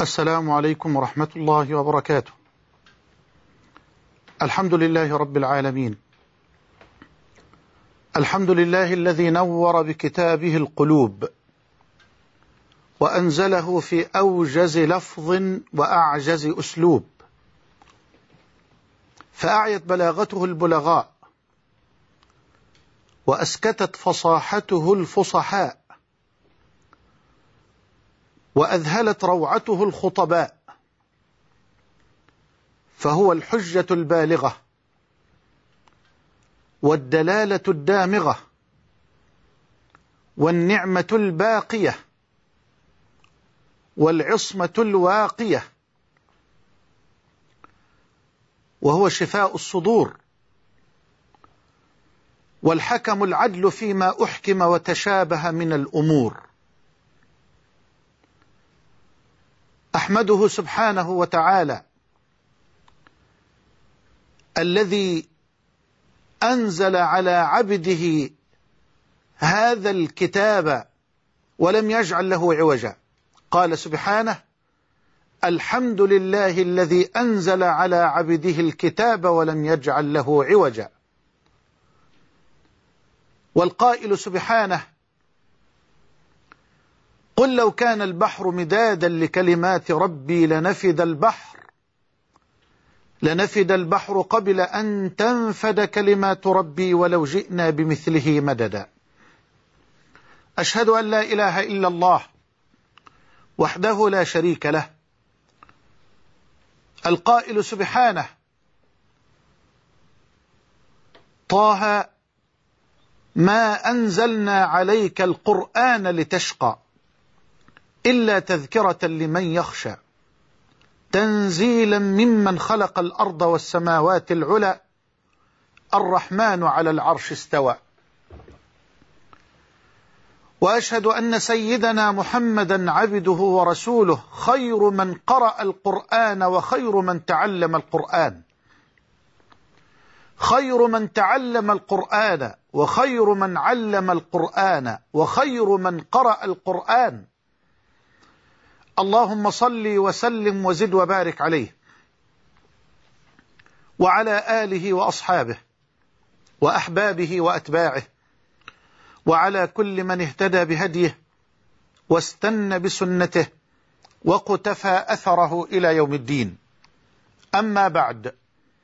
السلام عليكم ورحمة الله وبركاته. الحمد لله رب العالمين، الحمد لله الذي نور بكتابه القلوب وأنزله في أوجز لفظ وأعجز أسلوب، فأعيت بلاغته البلغاء وأسكتت فصاحته الفصحاء وأذهلت روعته الخطباء، فهو الحجة البالغة والدلالة الدامغة والنعمة الباقية والعصمة الواقية، وهو شفاء الصدور والحكم العدل فيما أحكم وتشابه من الأمور. أحمده سبحانه وتعالى الذي أنزل على عبده هذا الكتاب ولم يجعل له عوجا. قال سبحانه: الحمد لله الذي أنزل على عبده الكتاب ولم يجعل له عوجا. والقائل سبحانه: قل لو كان البحر مدادا لكلمات ربي لنفد البحر قبل أن تنفد كلمات ربي ولو جئنا بمثله مددا. أشهد أن لا إله إلا الله وحده لا شريك له. القائل سبحانه: طه ما أنزلنا عليك القرآن لتشقى إلا تذكرة لمن يخشى تنزيلا ممن خلق الأرض والسماوات العلى الرحمن على العرش استوى. وأشهد أن سيدنا محمدا عبده ورسوله خير من قرأ القرآن وخير من تعلم القرآن، خير من تعلم القرآن وخير من علم القرآن وخير من قرأ القرآن. اللهم صل وسلم وزد وبارك عليه وعلى آله وأصحابه وأحبابه وأتباعه وعلى كل من اهتدى بهديه واستنى بسنته وقتفى أثره إلى يوم الدين. أما بعد،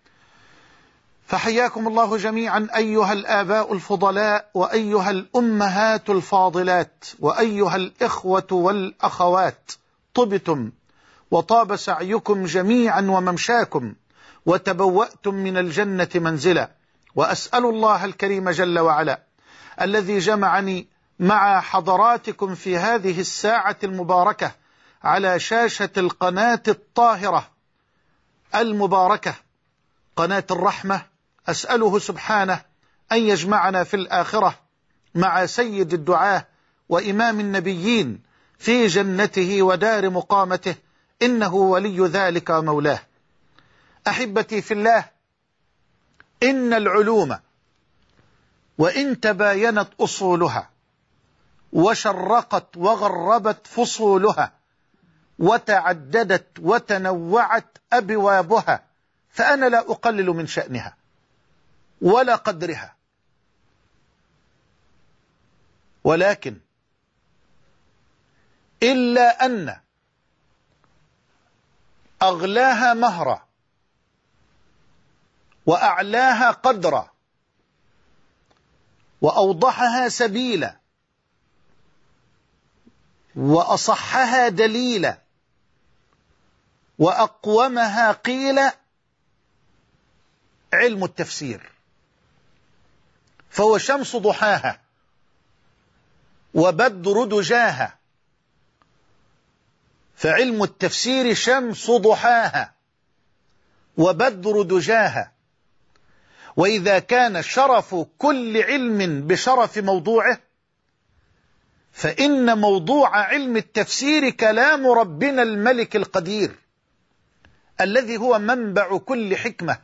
فحياكم الله جميعا أيها الآباء الفضلاء وأيها الأمهات الفاضلات وأيها الإخوة والأخوات، طبتم وطاب سعيكم جميعا وممشاكم وتبوأتم من الجنة منزلا. وأسأل الله الكريم جل وعلا الذي جمعني مع حضراتكم في هذه الساعة المباركة على شاشة القناة الطاهرة المباركة قناة الرحمة، أسأله سبحانه أن يجمعنا في الآخرة مع سيد الدعاة وإمام النبيين في جنته ودار مقامته، إنه ولي ذلك ومولاه. أحبتي في الله، إن العلوم وإن تباينت أصولها وشرقت وغربت فصولها وتعددت وتنوعت أبوابها، فأنا لا أقلل من شأنها ولا قدرها، ولكن إلا أن أغلاها مهرا وأعلاها قدرا وأوضحها سبيلا وأصحها دليلا وأقومها قيلا علم التفسير، فهو شمس ضحاها وبدر دجاها. فعلم التفسير شمس ضحاها وبدر دجاها. وإذا كان شرف كل علم بشرف موضوعه، فإن موضوع علم التفسير كلام ربنا الملك القدير الذي هو منبع كل حكمة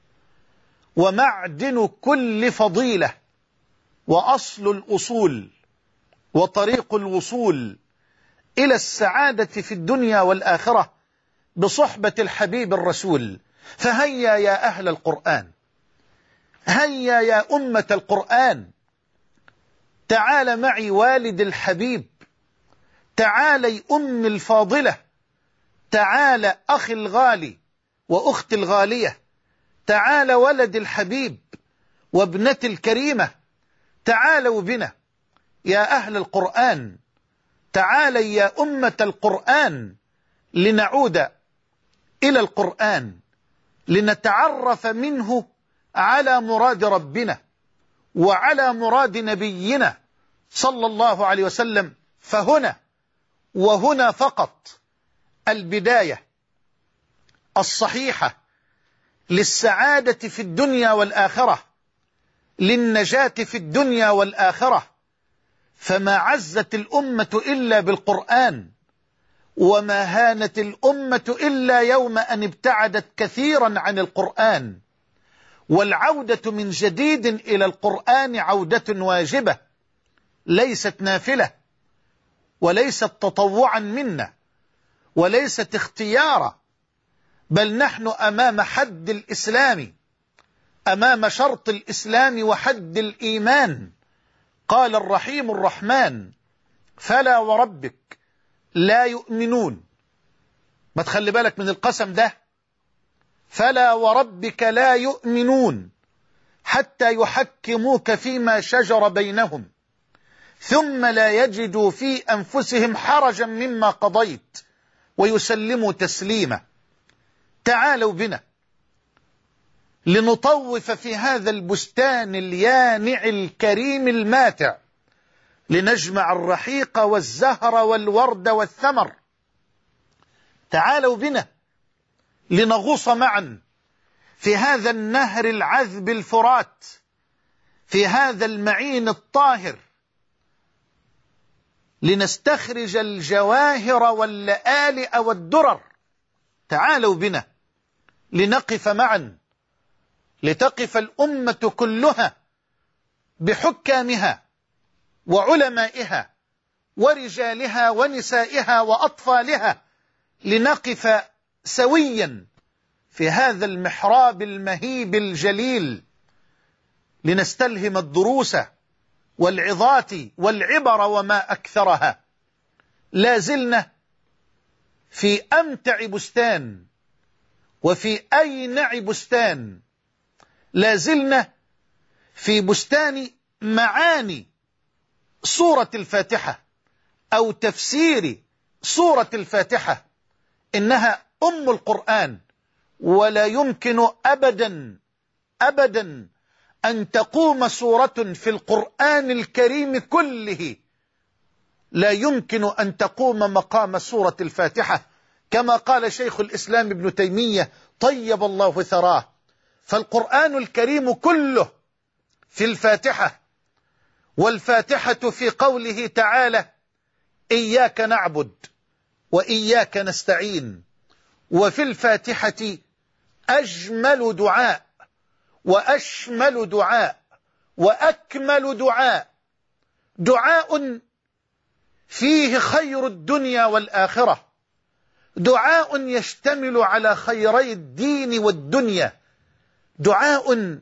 ومعدن كل فضيلة وأصل الأصول وطريق الوصول إلى السعادة في الدنيا والآخرة بصحبة الحبيب الرسول. فهيا يا أهل القرآن، هيا يا أمة القرآن، تعال معي والد الحبيب، تعالي أم الفاضلة، تعال أخي الغالي وأختي الغالية، تعال ولد الحبيب وابنتي الكريمة، تعالوا بنا يا أهل القرآن، تعالي يا أمة القرآن، لنعود إلى القرآن لنتعرف منه على مراد ربنا وعلى مراد نبينا صلى الله عليه وسلم. فهنا وهنا فقط البداية الصحيحة للسعادة في الدنيا والآخرة، للنجاة في الدنيا والآخرة. فما عزت الأمة إلا بالقرآن، وما هانت الأمة إلا يوم أن ابتعدت كثيرا عن القرآن. والعودة من جديد إلى القرآن عودة واجبة، ليست نافلة، وليست تطوعا منا، وليست اختيارا، بل نحن أمام حد الإسلام، أمام شرط الإسلام وحد الإيمان. قال الرحيم الرحمن: فلا وربك لا يؤمنون. ما تخلي بالك من القسم ده، فلا وربك لا يؤمنون حتى يحكموك فيما شجر بينهم ثم لا يجدوا في أنفسهم حرجا مما قضيت ويسلموا تسليما. تعالوا بنا لنطوف في هذا البستان اليانع الكريم الماتع، لنجمع الرحيق والزهر والورد والثمر. تعالوا بنا لنغوص معا في هذا النهر العذب الفرات، في هذا المعين الطاهر، لنستخرج الجواهر واللآلئ والدرر. تعالوا بنا لنقف معا، لتقف الأمة كلها بحكامها وعلمائها ورجالها ونسائها وأطفالها، لنقف سويا في هذا المحراب المهيب الجليل، لنستلهم الدروس والعظات والعبر وما أكثرها. لا زلنا في أمتع بستان وفي أينع بستان، لا زلنا في بستان معاني سورة الفاتحة أو تفسير سورة الفاتحة. إنها أم القرآن، ولا يمكن أبدا أبدا أن تقوم سورة في القرآن الكريم كله، لا يمكن أن تقوم مقام سورة الفاتحة، كما قال شيخ الإسلام ابن تيمية طيب الله ثراه. فالقرآن الكريم كله في الفاتحة، والفاتحة في قوله تعالى: إياك نعبد وإياك نستعين. وفي الفاتحة أجمل دعاء وأشمل دعاء وأكمل دعاء، دعاء فيه خير الدنيا والآخرة، دعاء يشتمل على خيري الدين والدنيا، دعاء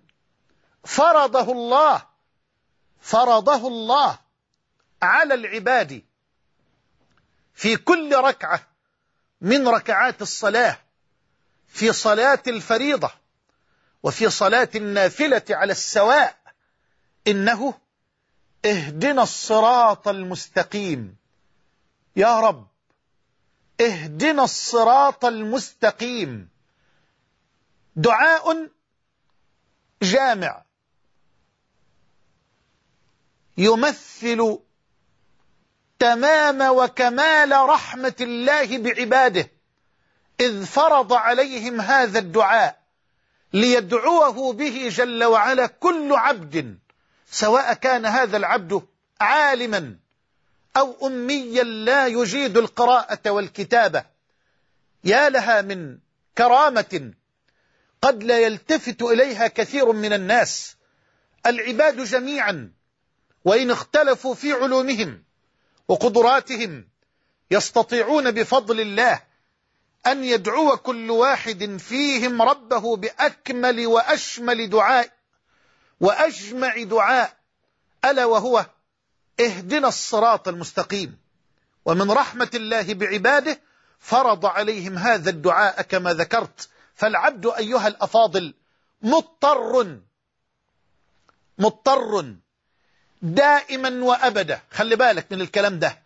فرضه الله على العباد في كل ركعة من ركعات الصلاة، في صلاة الفريضة وفي صلاة النافلة على السواء. إنه اهدنا الصراط المستقيم، يا رب اهدنا الصراط المستقيم. دعاء جامع يمثل تمام وكمال رحمة الله بعباده، إذ فرض عليهم هذا الدعاء ليدعوه به جل وعلا كل عبد، سواء كان هذا العبد عالما أو أميا لا يجيد القراءة والكتابة. يا لها من كرامة قد لا يلتفت إليها كثير من الناس. العباد جميعا وإن اختلفوا في علومهم وقدراتهم يستطيعون بفضل الله أن يدعو كل واحد فيهم ربه بأكمل وأشمل دعاء وأجمع دعاء، ألا وهو اهدنا الصراط المستقيم. ومن رحمة الله بعباده فرض عليهم هذا الدعاء كما ذكرت. فالعبد أيها الأفاضل مضطر دائما وأبدا. خلي بالك من الكلام ده.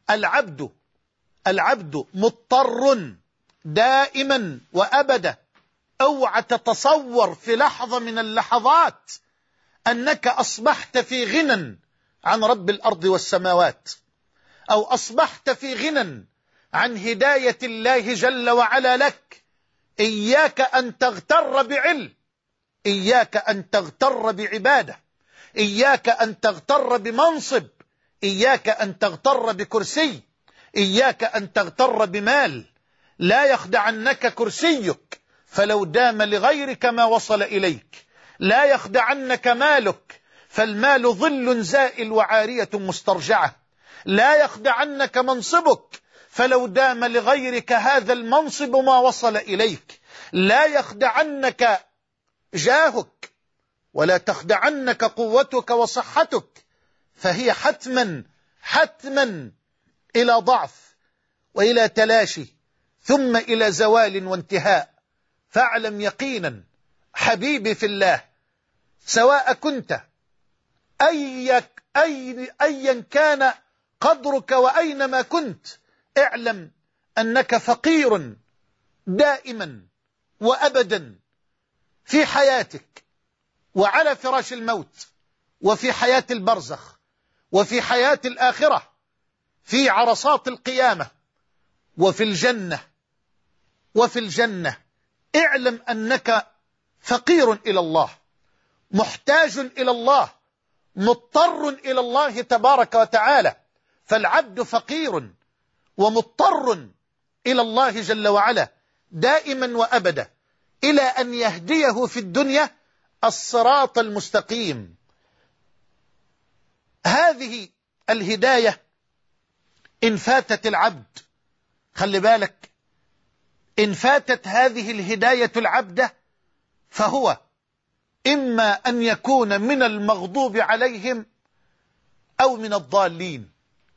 العبد مضطر دائما وأبدا. اوعى تتصور في لحظة من اللحظات أنك أصبحت في غنى عن رب الأرض والسماوات، أو أصبحت في غنى عن هداية الله جل وعلا لك. إياك أن تغتر بعلم، إياك أن تغتر بعبادة، إياك أن تغتر بمنصب، إياك أن تغتر بكرسي، إياك أن تغتر بمال. لا يخدعنك كرسيك فلو دام لغيرك ما وصل إليك، لا يخدعنك مالك فالمال ظل زائل وعارية مسترجعة، لا يخدعنك منصبك فلو دام لغيرك هذا المنصب ما وصل إليك، لا يخدعنك جاهك ولا تخدعنك قوتك وصحتك، فهي حتما إلى ضعف وإلى تلاشي ثم إلى زوال وانتهاء. فاعلم حبيبي في الله، سواء كنت أيا كان قدرك وأينما كنت، اعلم أنك فقير دائما وأبدا في حياتك وعلى فراش الموت وفي حياة البرزخ وفي حياة الآخرة، في عرصات القيامة وفي الجنة. اعلم أنك فقير إلى الله، محتاج إلى الله، مضطر إلى الله تبارك وتعالى. فالعبد فقير ومضطر إلى الله جل وعلا دائما وأبدا، إلى أن يهديه في الدنيا الصراط المستقيم. هذه الهداية إن فاتت العبد، خلي بالك، إن فاتت هذه الهداية العبد فهو إما أن يكون من المغضوب عليهم أو من الضالين.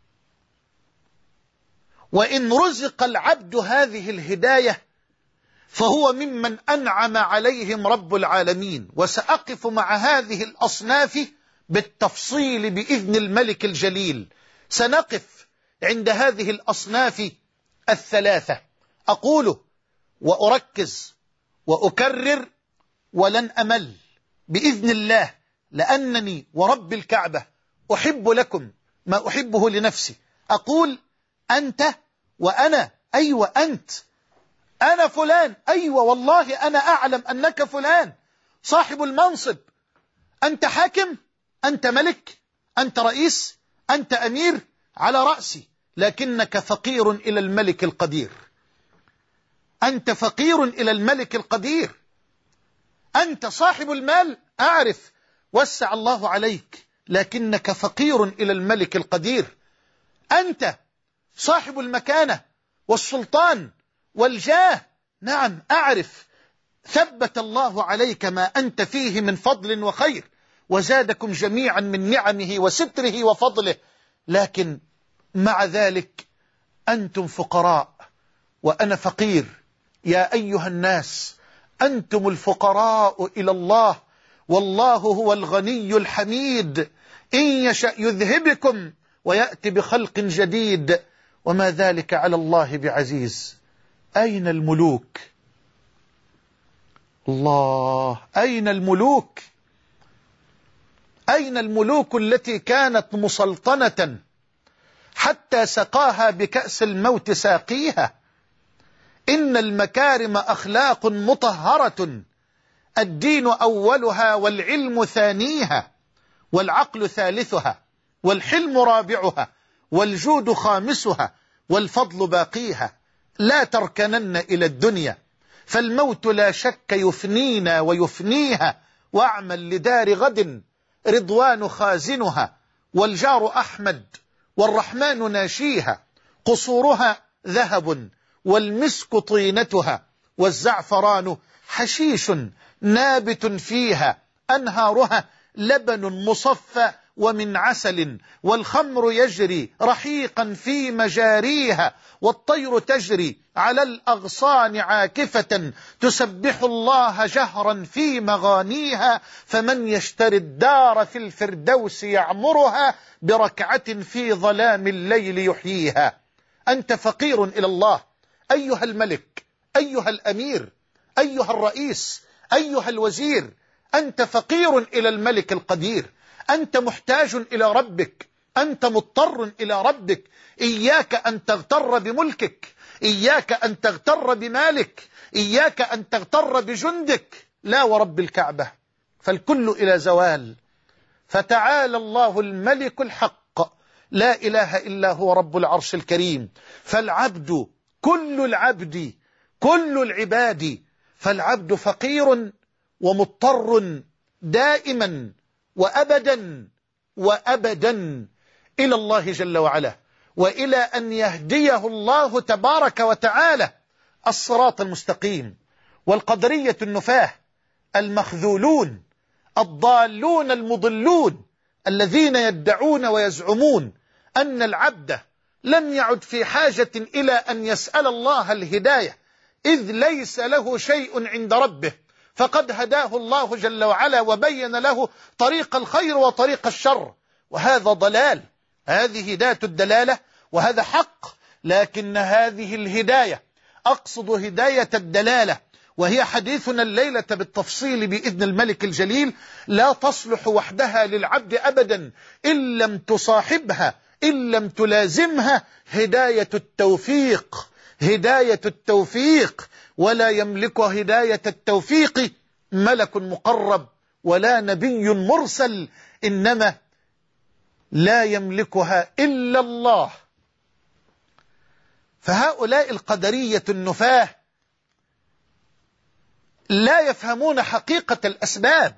وإن رزق العبد هذه الهداية فهو ممن أنعم عليهم رب العالمين. وسأقف مع هذه الأصناف بالتفصيل بإذن الملك الجليل. سنقف عند هذه الأصناف الثلاثة. أقول وأركز وأكرر ولن أمل بإذن الله، لأنني ورب الكعبة أحب لكم ما أحبه لنفسي. أقول أنت وأنا، أيوة أنت، أنا فلان، أيوة والله أنا أعلم أنك فلان صاحب المنصب. أنت حاكم، أنت ملك، أنت رئيس، أنت أمير على رأسي، لكنك فقير إلى الملك القدير. أنت فقير إلى الملك القدير. أنت صاحب المال، أعرف وسع الله عليك، لكنك فقير إلى الملك القدير. أنت صاحب المكانة والسلطان والجاه، نعم أعرف، ثبت الله عليك ما أنت فيه من فضل وخير، وزادكم جميعا من نعمه وستره وفضله، لكن مع ذلك أنتم فقراء وأنا فقير. يا أيها الناس أنتم الفقراء إلى الله، والله هو الغني الحميد، إن يشأ يذهبكم ويأتي بخلق جديد، وما ذلك على الله بعزيز. أين الملوك؟ الله، أين الملوك؟ أين الملوك التي كانت مسلطنة حتى سقاها بكأس الموت ساقيها؟ إن المكارم أخلاق مطهرة، الدين أولها والعلم ثانيها، والعقل ثالثها، والحلم رابعها، والجود خامسها، والفضل باقيها. لا تركنن إلى الدنيا، فالموت لا شك يفنينا ويفنيها، واعمل لدار غد رضوان خازنها، والجار أحمد والرحمن ناشيها، قصورها ذهب والمسك طينتها والزعفران حشيش نابت فيها أنهارها لبن مصفى ومن عسل والخمر يجري رحيقا في مجاريها والطير تجري على الأغصان عاكفة تسبح الله جهرا في مغانيها فمن يشتري الدار في الفردوس يعمرها بركعة في ظلام الليل يحييها. أنت فقير إلى الله أيها الملك، أيها الأمير، أيها الرئيس، أيها الوزير، أنت فقير إلى الملك القدير، أنت محتاج إلى ربك، أنت مضطر إلى ربك. إياك أن تغتر بملكك، إياك أن تغتر بمالك، إياك أن تغتر بجندك، لا ورب الكعبة، فالكل إلى زوال. فتعالى الله الملك الحق لا إله إلا هو رب العرش الكريم. فالعبد كل العباد، فالعبد فقير ومضطر دائما وأبدا إلى الله جل وعلا، وإلى أن يهديه الله تبارك وتعالى الصراط المستقيم. والقدرية النفاه المخذولون الضالون المضلون الذين يدعون ويزعمون أن العبد لم يعد في حاجة إلى أن يسأل الله الهداية، إذ ليس له شيء عند ربه، فقد هداه الله جل وعلا وبين له طريق الخير وطريق الشر. وهذا ضلال، هذه هداية الدلالة، وهذا حق. لكن هذه الهداية، أقصد هداية الدلالة، وهي حديثنا الليلة بالتفصيل بإذن الملك الجليل، لا تصلح وحدها للعبد أبدا إن لم تصاحبها، إن لم تلازمها هداية التوفيق، هداية التوفيق. ولا يملك هداية التوفيق ملك مقرب ولا نبي مرسل، إنما لا يملكها إلا الله. فهؤلاء القدرية النفاه لا يفهمون حقيقة الأسباب،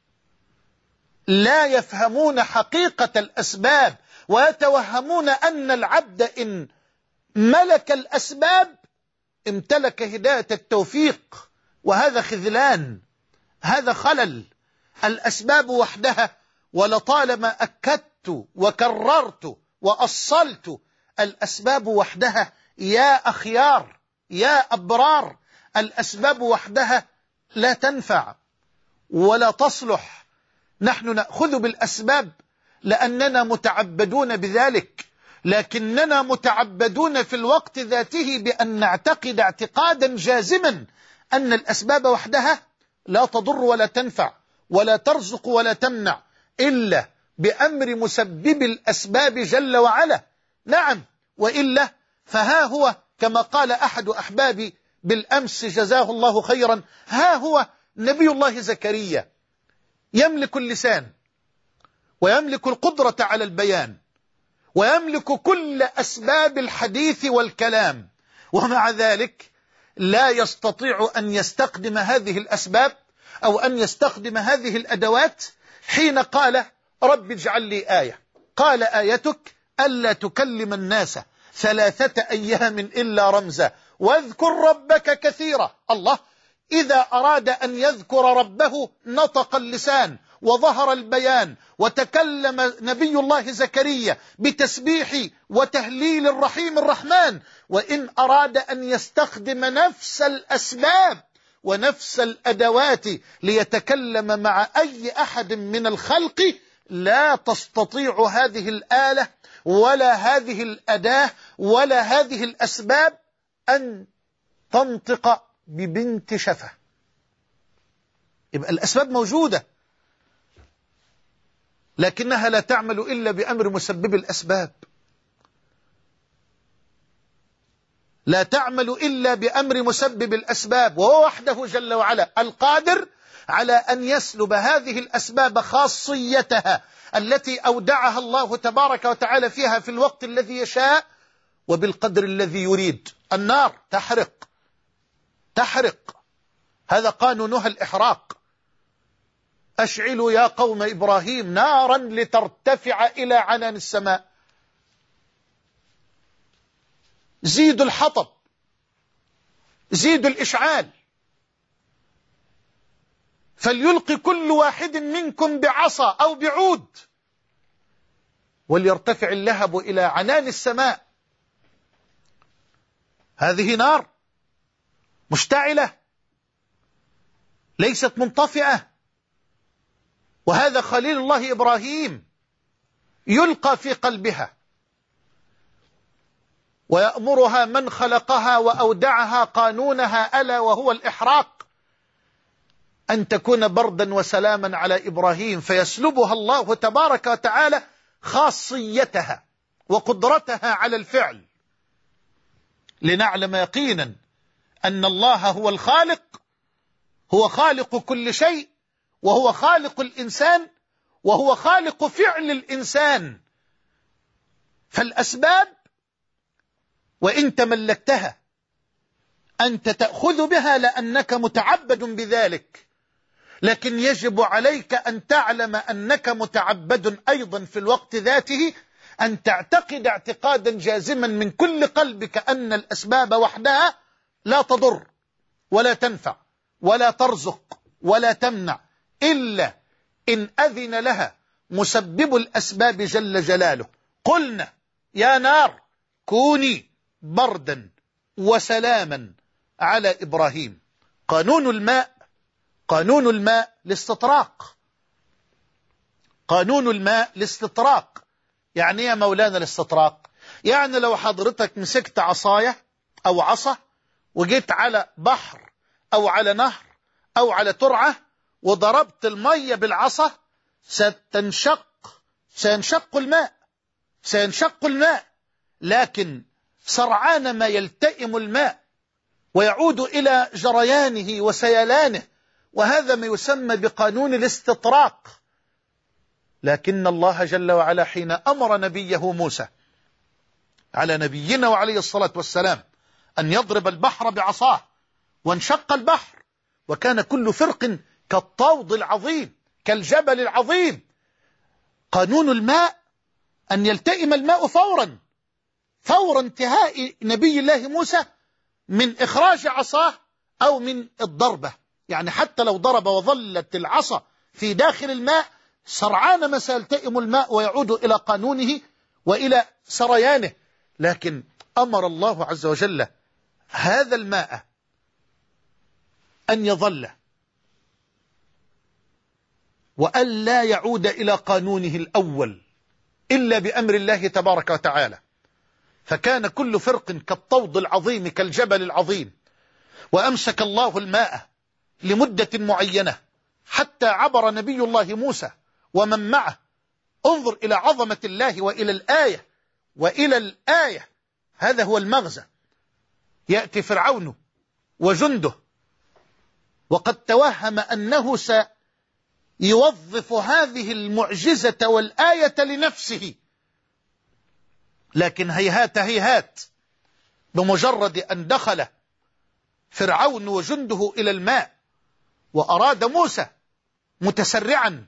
لا يفهمون حقيقة الأسباب، ويتوهمون أن العبد إن ملك الأسباب امتلك هداية التوفيق، وهذا خذلان، هذا خلل. الأسباب وحدها، ولطالما أكدت وكررت وأصلت، الأسباب وحدها يا أخيار يا أبرار، الأسباب وحدها لا تنفع ولا تصلح. نحن نأخذ بالأسباب لأننا متعبدون بذلك، لكننا متعبدون في الوقت ذاته بأن نعتقد اعتقادا جازما أن الأسباب وحدها لا تضر ولا تنفع ولا ترزق ولا تمنع إلا بأمر مسبب الأسباب جل وعلا. نعم، وإلا فها هو كما قال أحد أحبابي بالأمس جزاه الله خيرا، ها هو نبي الله زكريا يملك اللسان ويملك القدرة على البيان ويملك كل أسباب الحديث والكلام، ومع ذلك لا يستطيع أن يستخدم هذه الأسباب أو أن يستخدم هذه الأدوات. حين قال رب اجعل لي آية، قال آيتك ألا تكلم الناس 3 أيام إلا رمزا واذكر ربك كثيرا. الله إذا أراد أن يذكر ربه نطق اللسان وظهر البيان، وتكلم نبي الله زكريا بتسبيح وتهليل الرحيم الرحمن. وإن أراد أن يستخدم نفس الأسباب ونفس الأدوات ليتكلم مع أي أحد من الخلق، لا تستطيع هذه الآلة ولا هذه الأداة ولا هذه الأسباب أن تنطق ببنت شفة. يبقى الأسباب موجودة لكنها لا تعمل إلا بأمر مسبب الأسباب، لا تعمل إلا بأمر مسبب الأسباب، وهو وحده جل وعلا القادر على أن يسلب هذه الأسباب خاصيتها التي أودعها الله تبارك وتعالى فيها في الوقت الذي يشاء وبالقدر الذي يريد. النار تحرق، هذا قانونها الإحراق. أشعلوا يا قوم إبراهيم نارا لترتفع إلى عنان السماء. زيدوا الحطب، زيدوا الإشعال، فليلقي كل واحد منكم بعصا أو بعود وليرتفع اللهب إلى عنان السماء. هذه نار مشتعلة ليست منطفئة، وهذا خليل الله إبراهيم يلقى في قلبها، ويأمرها من خلقها وأودعها قانونها ألا وهو الإحراق أن تكون بردا وسلاما على إبراهيم، فيسلبها الله تبارك وتعالى خاصيتها وقدرتها على الفعل، لنعلم يقينا أن الله هو الخالق، هو خالق كل شيء، وهو خالق الإنسان، وهو خالق فعل الإنسان. فالأسباب وإن تملكتها أنت تأخذ بها لأنك متعبد بذلك، لكن يجب عليك أن تعلم أنك متعبد أيضا في الوقت ذاته، أن تعتقد اعتقادا جازما من كل قلبك أن الأسباب وحدها لا تضر ولا تنفع ولا ترزق ولا تمنع إلا إن أذن لها مسبب الأسباب جل جلاله. قلنا يا نار كوني بردا وسلاما على إبراهيم. قانون الماء الاستطراق. قانون الماء الاستطراق يعني يا مولانا الاستطراق، يعني لو حضرتك مسكت عصاية أو عصا وجيت على بحر أو على نهر أو على ترعة وضربت المية بالعصا سينشق الماء، لكن سرعان ما يلتئم الماء ويعود إلى جريانه وسيلانه، وهذا ما يسمى بقانون الاستطراق. لكن الله جل وعلا حين أمر نبيه موسى على نبينا وعليه الصلاة والسلام أن يضرب البحر بعصاه وانشق البحر، وكان كل فرق كالطود العظيم كالجبل العظيم. قانون الماء أن يلتئم الماء فور انتهاء نبي الله موسى من إخراج عصاه أو من الضربة، يعني حتى لو ضرب وظلت العصا في داخل الماء سرعان ما سيلتئم الماء ويعود إلى قانونه وإلى سريانه. لكن أمر الله عز وجل هذا الماء أن يظل وأن لا يعود إلى قانونه الأول إلا بأمر الله تبارك وتعالى، فكان كل فرق كالطود العظيم كالجبل العظيم. وأمسك الله الماء لمدة معينة حتى عبر نبي الله موسى ومن معه. انظر إلى عظمة الله وإلى الآية هذا هو المغزى. يأتي فرعون وجنده وقد توهم أنه سيوظف هذه المعجزة والآية لنفسه، لكن هيهات بمجرد أن دخل فرعون وجنده إلى الماء وأراد موسى متسرعا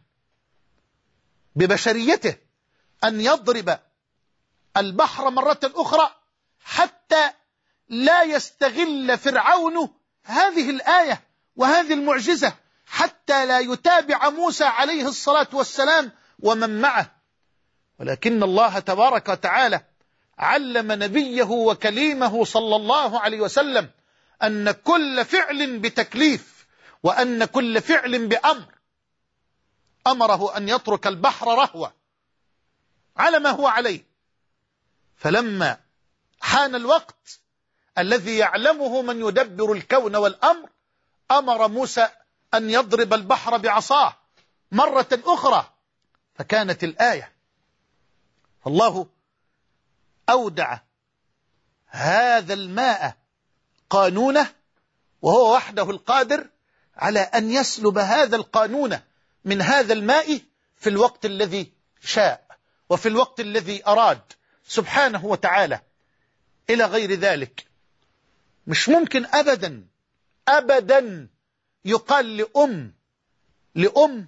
ببشريته أن يضرب البحر مرة أخرى حتى لا يستغل فرعون هذه الآية وهذه المعجزة، حتى لا يتابع موسى عليه الصلاة والسلام ومن معه. ولكن الله تبارك وتعالى علم نبيه وكليمه صلى الله عليه وسلم أن كل فعل بتكليف وأن كل فعل بأمر. أمره أن يترك البحر رهوة على ما هو عليه، فلما حان الوقت الذي يعلمه من يدبر الكون والأمر أمر موسى أن يضرب البحر بعصاه مرة أخرى، فكانت الآية. الله أودع هذا الماء قانونه، وهو وحده القادر على أن يسلب هذا القانون من هذا الماء في الوقت الذي شاء وفي الوقت الذي أراد سبحانه وتعالى. إلى غير ذلك مش ممكن أبدا يقال لأم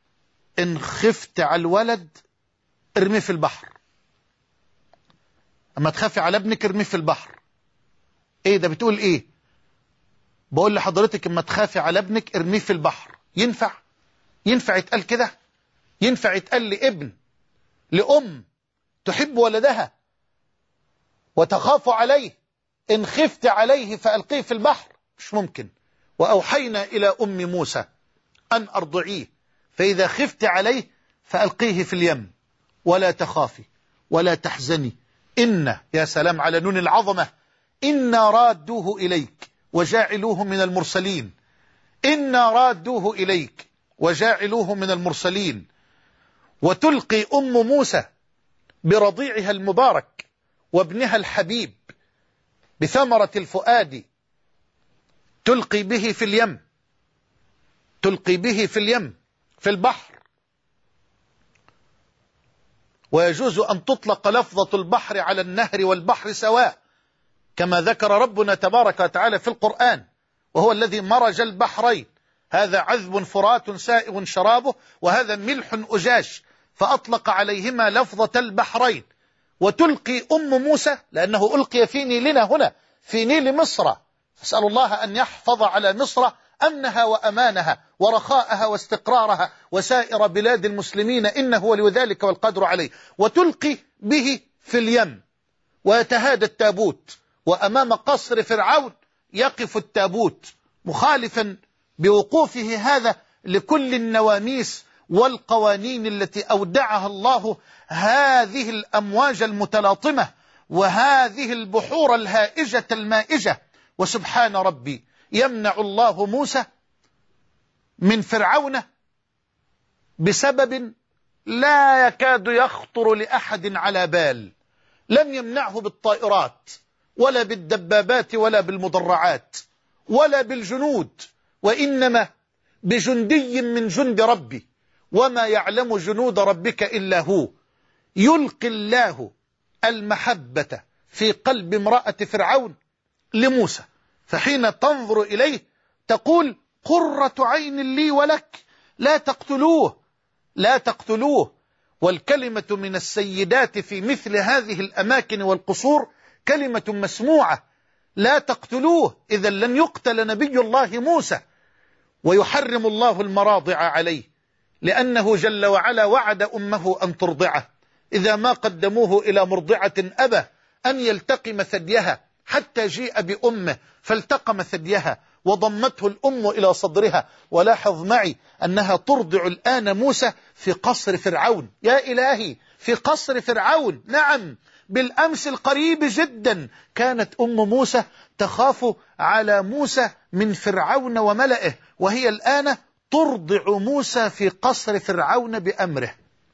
إن خفت على الولد ارميه في البحر، اما تخافي على ابنك ارميه في البحر. ايه ده بتقول ايه؟ بقول لحضرتك اما تخافي على ابنك ارميه في البحر. ينفع يتقال كده؟ ينفع يتقال لابن لأم تحب ولدها وتخاف عليه إن خفت عليه فألقيه في البحر؟ مش ممكن. وأوحينا إلى أم موسى أن أرضعيه، فإذا خفت عليه فألقيه في اليم ولا تخافي ولا تحزني يا سلام على نون العظمة، إنا رادوه إليك وجاعلوه من المرسلين. إنا رادوه إليك وجاعلوه من المرسلين. وتلقي أم موسى برضيعها المبارك وابنها الحبيب بثمرة الفؤاد، تلقي به في اليم، تلقي به في اليم في البحر. ويجوز أن تطلق لفظة البحر على النهر والبحر سواء، كما ذكر ربنا تبارك وتعالى في القرآن: وهو الذي مرج البحرين، هذا عذب فرات سائغ شرابه وهذا ملح أجاج، فأطلق عليهما لفظة البحرين. وتلقي أم موسى لأنه ألقي في نيلنا هنا، في نيل مصر. أسأل الله أن يحفظ على مصر أمنها وأمانها ورخاءها واستقرارها وسائر بلاد المسلمين، إنه ولي ذلك والقدر عليه. وتلقي به في اليم ويتهادى التابوت، وأمام قصر فرعون يقف التابوت مخالفا بوقوفه هذا لكل النواميس والقوانين التي أودعها الله هذه الأمواج المتلاطمة وهذه البحور الهائجة المائجة. وسبحان ربي، يمنع الله موسى من فرعون بسبب لا يكاد يخطر لأحد على بال. لم يمنعه بالطائرات ولا بالدبابات ولا بالمدرعات ولا بالجنود، وإنما بجندي من جند ربي، وما يعلم جنود ربك إلا هو. يلقي الله المحبة في قلب امرأة فرعون لموسى، فحين تنظر إليه تقول: قرة عين لي ولك، لا تقتلوه لا تقتلوه. والكلمة من السيدات في مثل هذه الأماكن والقصور كلمة مسموعة: لا تقتلوه، إذا لن يقتل نبي الله موسى. ويحرم الله المراضع عليه، لأنه جل وعلا وعد أمه أن ترضعه، إذا ما قدموه إلى مرضعة أبى أن يلتقم ثديها حتى جيء بأمه فالتقم ثديها وضمته الأم إلى صدرها. ولاحظ معي أنها ترضع الآن موسى في قصر فرعون. يا إلهي، في قصر فرعون! نعم، بالأمس القريب جدا كانت أم موسى تخاف على موسى من فرعون وملئه، وهي الآن ترضع موسى في قصر فرعون بأمره.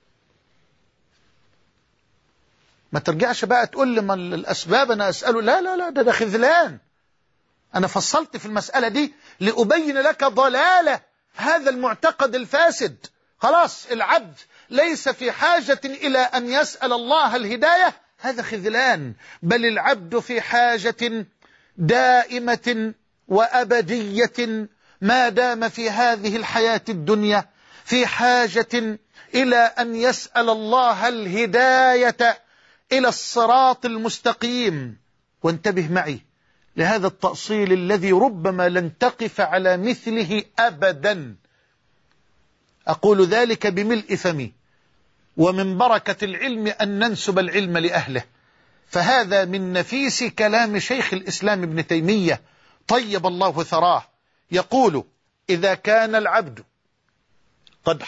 ما ترجعش بقى تقول لي ما الأسباب أنا أسأله. لا لا لا، ده خذلان. أنا فصلت في المسألة دي لأبين لك ضلالة هذا المعتقد الفاسد. خلاص، العبد ليس في حاجة إلى أن يسأل الله الهداية، هذا خذلان. بل العبد في حاجة دائمة وأبدية ما دام في هذه الحياة الدنيا، في حاجة إلى أن يسأل الله الهداية إلى الصراط المستقيم. وانتبه معي لهذا التأصيل الذي ربما لن تقف على مثله أبدا. أقول ذلك بملء فمي، ومن بركة العلم أن ننسب العلم لأهله. فهذا من نفيس كلام شيخ الإسلام ابن تيمية طيب الله ثراه، يقول: إذا كان العبد قد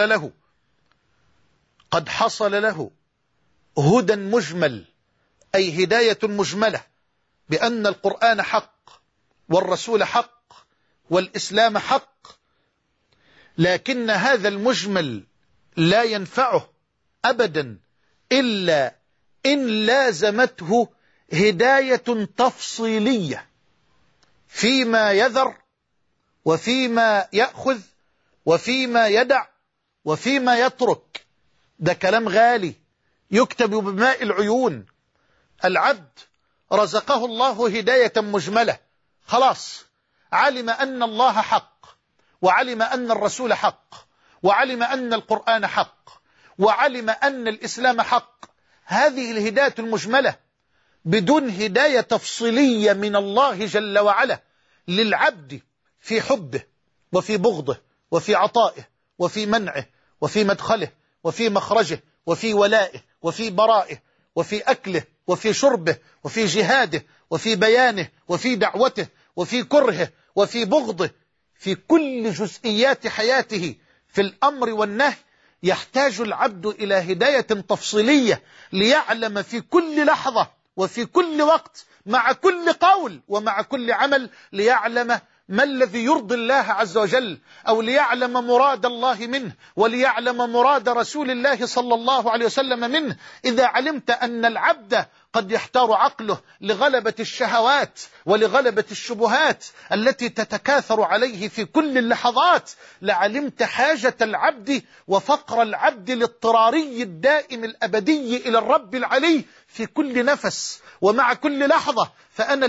حصل له هدى مجمل، أي هداية مجملة بأن القرآن حق والرسول حق والإسلام حق، لكن هذا المجمل لا ينفعه أبدا إلا إن لازمته هداية تفصيلية فيما يذر وفيما يأخذ وفيما يدع وفيما يترك. ده كلام غالي يكتب بماء العيون. العبد رزقه الله هداية مجملة، خلاص، علم أن الله حق، وعلم أن الرسول حق، وعلم أن القرآن حق، وعلم أن الإسلام حق. هذه الهداية المجملة بدون هداية تفصيلية من الله جل وعلا للعبد في حبه وفي بغضه وفي عطائه وفي منعه وفي مدخله وفي مخرجه وفي ولائه وفي برائه وفي أكله وفي شربه وفي جهاده وفي بيانه وفي دعوته وفي كرهه وفي بغضه، في كل جزئيات حياته في الأمر والنهي، يحتاج العبد إلى هداية تفصيلية ليعلم في كل لحظة وفي كل وقت مع كل قول ومع كل عمل، ليعلم ما الذي يرضي الله عز وجل، أو ليعلم مراد الله منه وليعلم مراد رسول الله صلى الله عليه وسلم منه. إذا علمت أن العبد قد يحتار عقله لغلبة الشهوات ولغلبة الشبهات التي تتكاثر عليه في كل اللحظات، لعلمت حاجة العبد وفقر العبد الاضطراري الدائم الأبدي إلى الرب العلي في كل نفس ومع كل لحظة. فأنا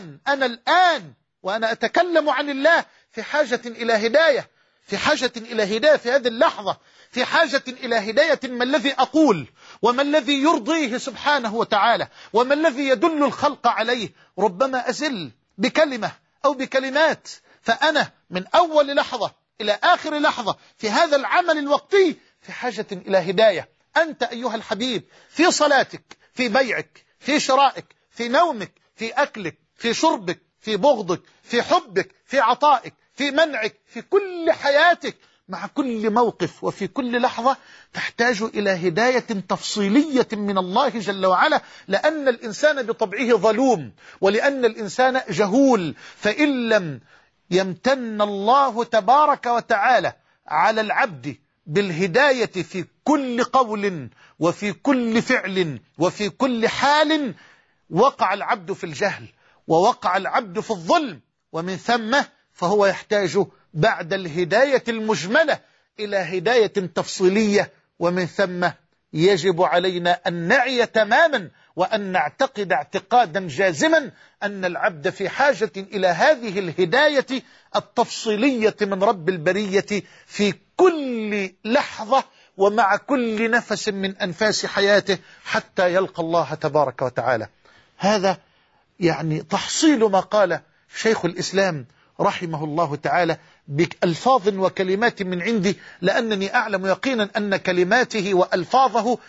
الآن وأنا أتكلم عن الله في حاجة إلى هداية، في حاجة إلى هداية في هذه اللحظة، في حاجة إلى هداية ما الذي أقول وما الذي يرضيه سبحانه وتعالى وما الذي يدل الخلق عليه. ربما أزل بكلمة أو بكلمات، فأنا من أول لحظة إلى آخر لحظة في هذا العمل الوقتي في حاجة إلى هداية. أنت أيها الحبيب في صلاتك، في بيعك، في شرائك، في نومك، في أكلك، في شربك، في بغضك، في حبك، في عطائك، في منعك، في كل حياتك، مع كل موقف وفي كل لحظة تحتاج إلى هداية تفصيلية من الله جل وعلا، لأن الإنسان بطبعه ظلوم ولأن الإنسان جهول. فإن لم يمتن الله تبارك وتعالى على العبد بالهداية في كل قول وفي كل فعل وفي كل حال، وقع العبد في الجهل ووقع العبد في الظلم، ومن ثم فهو يحتاج بعد الهداية المجملة إلى هداية تفصيلية، ومن ثم يجب علينا أن نعي تماما وأن نعتقد اعتقادا جازما أن العبد في حاجة إلى هذه الهداية التفصيلية من رب البرية في كل لحظة ومع كل نفس من أنفاس حياته حتى يلقى الله تبارك وتعالى. هذا يعني تحصيل ما قال شيخ الإسلام رحمه الله تعالى بألفاظ وكلمات من عندي، لأنني أعلم يقينا أن كلماته وألفاظه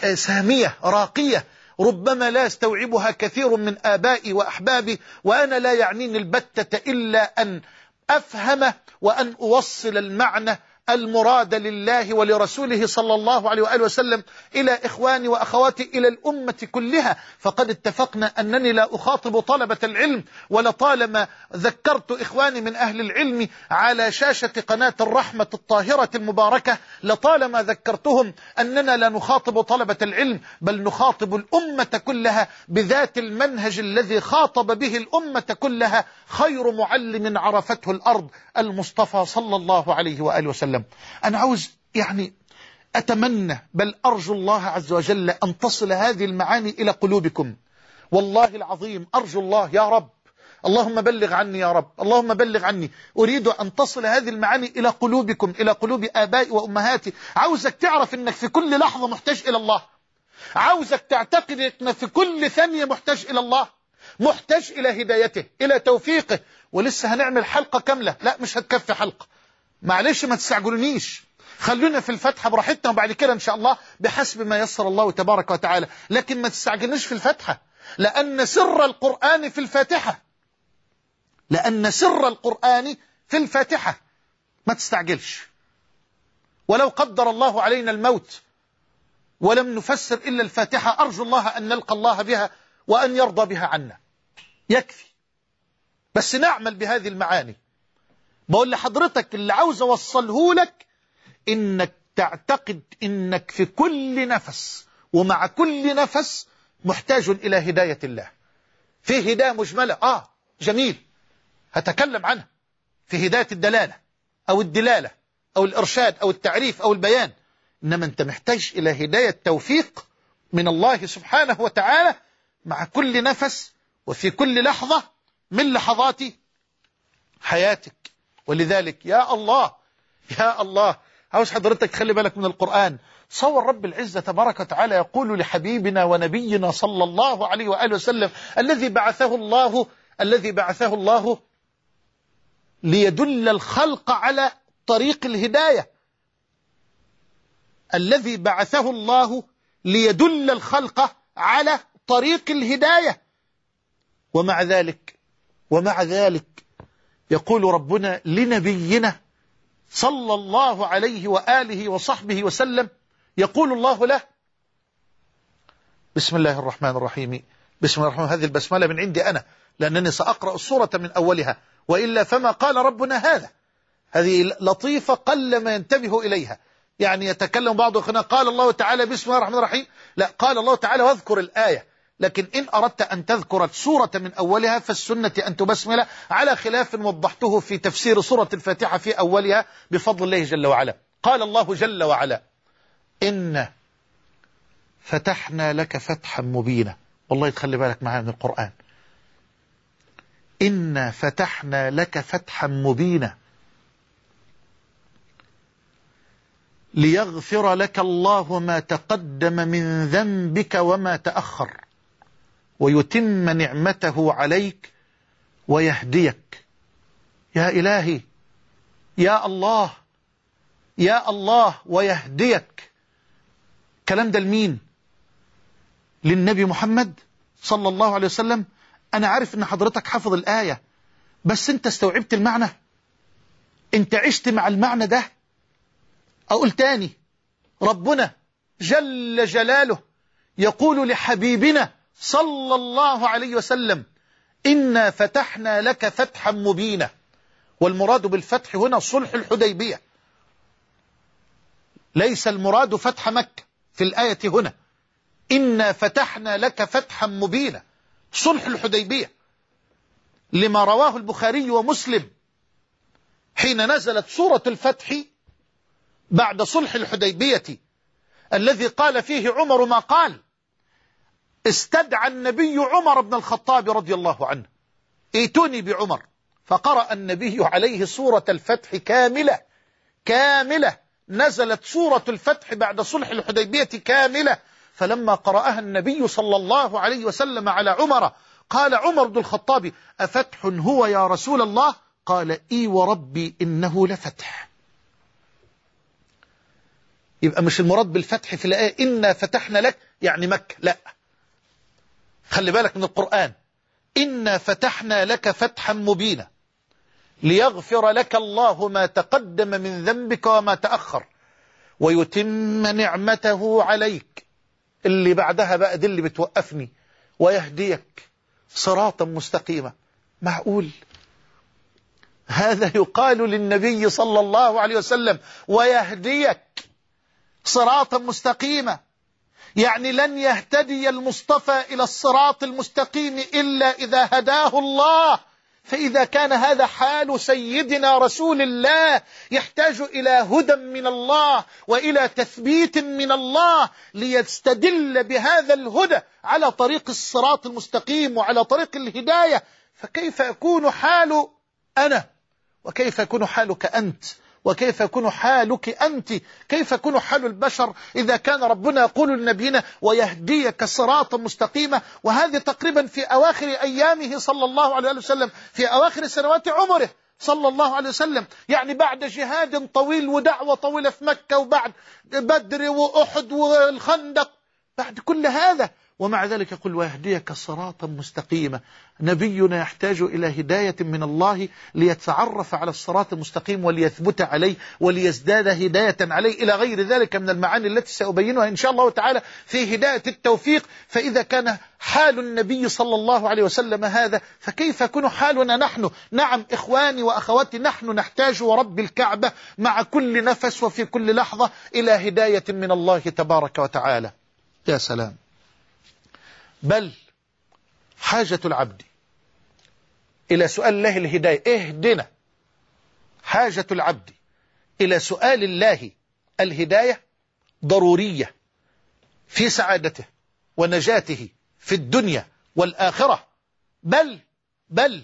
سامية راقية ربما لا يستوعبها كثير من آبائي وأحبابي، وأنا لا يعنيني البتة إلا أن أفهم وأن أوصل المعنى المراد لله ولرسوله صلى الله عليه وآله وسلم إلى إخواني وأخواتي إلى الأمة كلها. فقد اتفقنا أنني لا أخاطب طلبة العلم، ولطالما ذكرت إخواني من أهل العلم على شاشة قناة الرحمة الطاهرة المباركة، لطالما ذكرتهم أننا لا نخاطب طلبة العلم بل نخاطب الأمة كلها بذات المنهج الذي خاطب به الأمة كلها خير معلم عرفته الأرض المصطفى صلى الله عليه وآله وسلم. أنا عاوز أتمنى بل أرجو الله عز وجل أن تصل هذه المعاني إلى قلوبكم. والله العظيم أرجو الله يا رب، اللهم بلغ عني يا رب، اللهم بلغ عني. أريد أن تصل هذه المعاني إلى قلوبكم، إلى قلوب آبائي وأمهاتي. عاوزك تعرف أنك في كل لحظة محتاج إلى الله، عاوزك تعتقد أنك في كل ثانية محتاج إلى الله، محتاج إلى هدايته، إلى توفيقه. ولسه هنعمل حلقة كاملة، لا مش هتكفي حلقة، معلش ما تستعجلونيش، خلونا في الفتحة براحتنا وبعد كده إن شاء الله بحسب ما يسر الله تبارك وتعالى. لكن ما تستعجلنيش في الفتحة، لأن سر القرآن في الفاتحة، لأن سر القرآن في الفاتحة. ما تستعجلش، ولو قدر الله علينا الموت ولم نفسر إلا الفاتحة أرجو الله أن نلقى الله بها وأن يرضى بها عنا، يكفي بس نعمل بهذه المعاني. بقول لحضرتك اللي عاوز أوصله لك إنك تعتقد إنك في كل نفس ومع كل نفس محتاج إلى هداية الله. في هداية مجملة جميل هتكلم عنها، في هداية الدلالة أو الدلالة أو الإرشاد أو التعريف أو البيان، إنما أنت محتاج إلى هداية توفيق من الله سبحانه وتعالى مع كل نفس وفي كل لحظة من لحظات حياتك. ولذلك يا الله يا الله عاوز حضرتك تخلي بالك من القرآن. صور رب العزة تبارك وتعالى يقول لحبيبنا ونبينا صلى الله عليه وآله وسلم الذي بعثه الله ليدل الخلق على طريق الهداية، الذي بعثه الله ليدل الخلق على طريق الهداية. ومع ذلك يقول ربنا لنبينا صلى الله عليه وآله وصحبه وسلم، يقول الله له: بسم الله الرحمن الرحيم. بسم الله الرحمن، هذه البسملة من عندي أنا، لأنني سأقرأ السورة من أولها، وإلا فما قال ربنا هذا. هذه لطيفة قل ما ينتبه إليها، يعني يتكلم بعض أخنا قال الله تعالى بسم الله الرحمن الرحيم، لا، قال الله تعالى واذكر الآية. لكن إن أردت أن تذكر السورة من أولها فالسنة أن تبسمل، على خلاف وضحته في تفسير سورة الفاتحة في أولها بفضل الله جل وعلا. قال الله جل وعلا: إن فتحنا لك فتحا مبينا. والله تخلي بالك معايا من القرآن. إن فتحنا لك فتحا مبينا ليغفر لك الله ما تقدم من ذنبك وما تأخر ويتم نعمته عليك ويهديك. يا إلهي، يا الله، يا الله، ويهديك. كلام ده لمين؟ للنبي محمد صلى الله عليه وسلم. أنا عارف أن حضرتك حافظ الآية، بس أنت استوعبت المعنى؟ أنت عشت مع المعنى ده؟ أقول تاني، ربنا جل جلاله يقول لحبيبنا صلى الله عليه وسلم: إنا فتحنا لك فتحا مبينا. والمراد بالفتح هنا صلح الحديبية، ليس المراد فتح مكة في الآية هنا. إنا فتحنا لك فتحا مبينا، صلح الحديبية، لما رواه البخاري ومسلم حين نزلت سورة الفتح بعد صلح الحديبية، الذي قال فيه عمر ما قال. استدعى النبي عمر بن الخطاب رضي الله عنه: ائتوني بعمر. فقرأ النبي عليه سورة الفتح كاملة. نزلت سورة الفتح بعد صلح الحديبية كاملة. فلما قرأها النبي صلى الله عليه وسلم على عمر، قال عمر بن الخطاب: أفتح هو يا رسول الله؟ قال: إي وربي إنه لفتح. يبقى مش المراد بالفتح في الآية إنا فتحنا لك يعني مكة، لا، خلي بالك من القرآن. إنا فتحنا لك فتحا مبينا ليغفر لك الله ما تقدم من ذنبك وما تأخر ويتم نعمته عليك. اللي بعدها بقى دي اللي بتوقفني: ويهديك صراطا مستقيما. معقول هذا يقال للنبي صلى الله عليه وسلم ويهديك صراطا مستقيما؟ يعني لن يهتدي المصطفى إلى الصراط المستقيم إلا إذا هداه الله. فإذا كان هذا حال سيدنا رسول الله، يحتاج إلى هدى من الله وإلى تثبيت من الله ليستدل بهذا الهدى على طريق الصراط المستقيم وعلى طريق الهداية. فكيف يكون حال أنا؟ وكيف يكون حالك أنت؟ وكيف يكون حالك أنت؟ كيف يكون حال البشر إذا كان ربنا يقول لنبينا ويهديك صراطا مستقيما؟ وهذه تقريبا في أواخر أيامه صلى الله عليه وسلم، في أواخر سنوات عمره صلى الله عليه وسلم، يعني بعد جهاد طويل ودعوة طويلة في مكة وبعد بدر وأحد والخندق، بعد كل هذا ومع ذلك يقول ويهديك صراطا مستقيما. نبينا يحتاج إلى هداية من الله ليتعرف على الصراط المستقيم وليثبت عليه وليزداد هداية عليه، إلى غير ذلك من المعاني التي سأبينها إن شاء الله تعالى في هداية التوفيق. فإذا كان حال النبي صلى الله عليه وسلم هذا، فكيف يكون حالنا نحن؟ نعم إخواني وأخواتي، نحن نحتاج ورب الكعبة مع كل نفس وفي كل لحظة إلى هداية من الله تبارك وتعالى. يا سلام! بل حاجة العبد إلى سؤال الله الهداية، اهدنا، حاجة العبد إلى سؤال الله الهداية ضرورية في سعادته ونجاته في الدنيا والآخرة، بل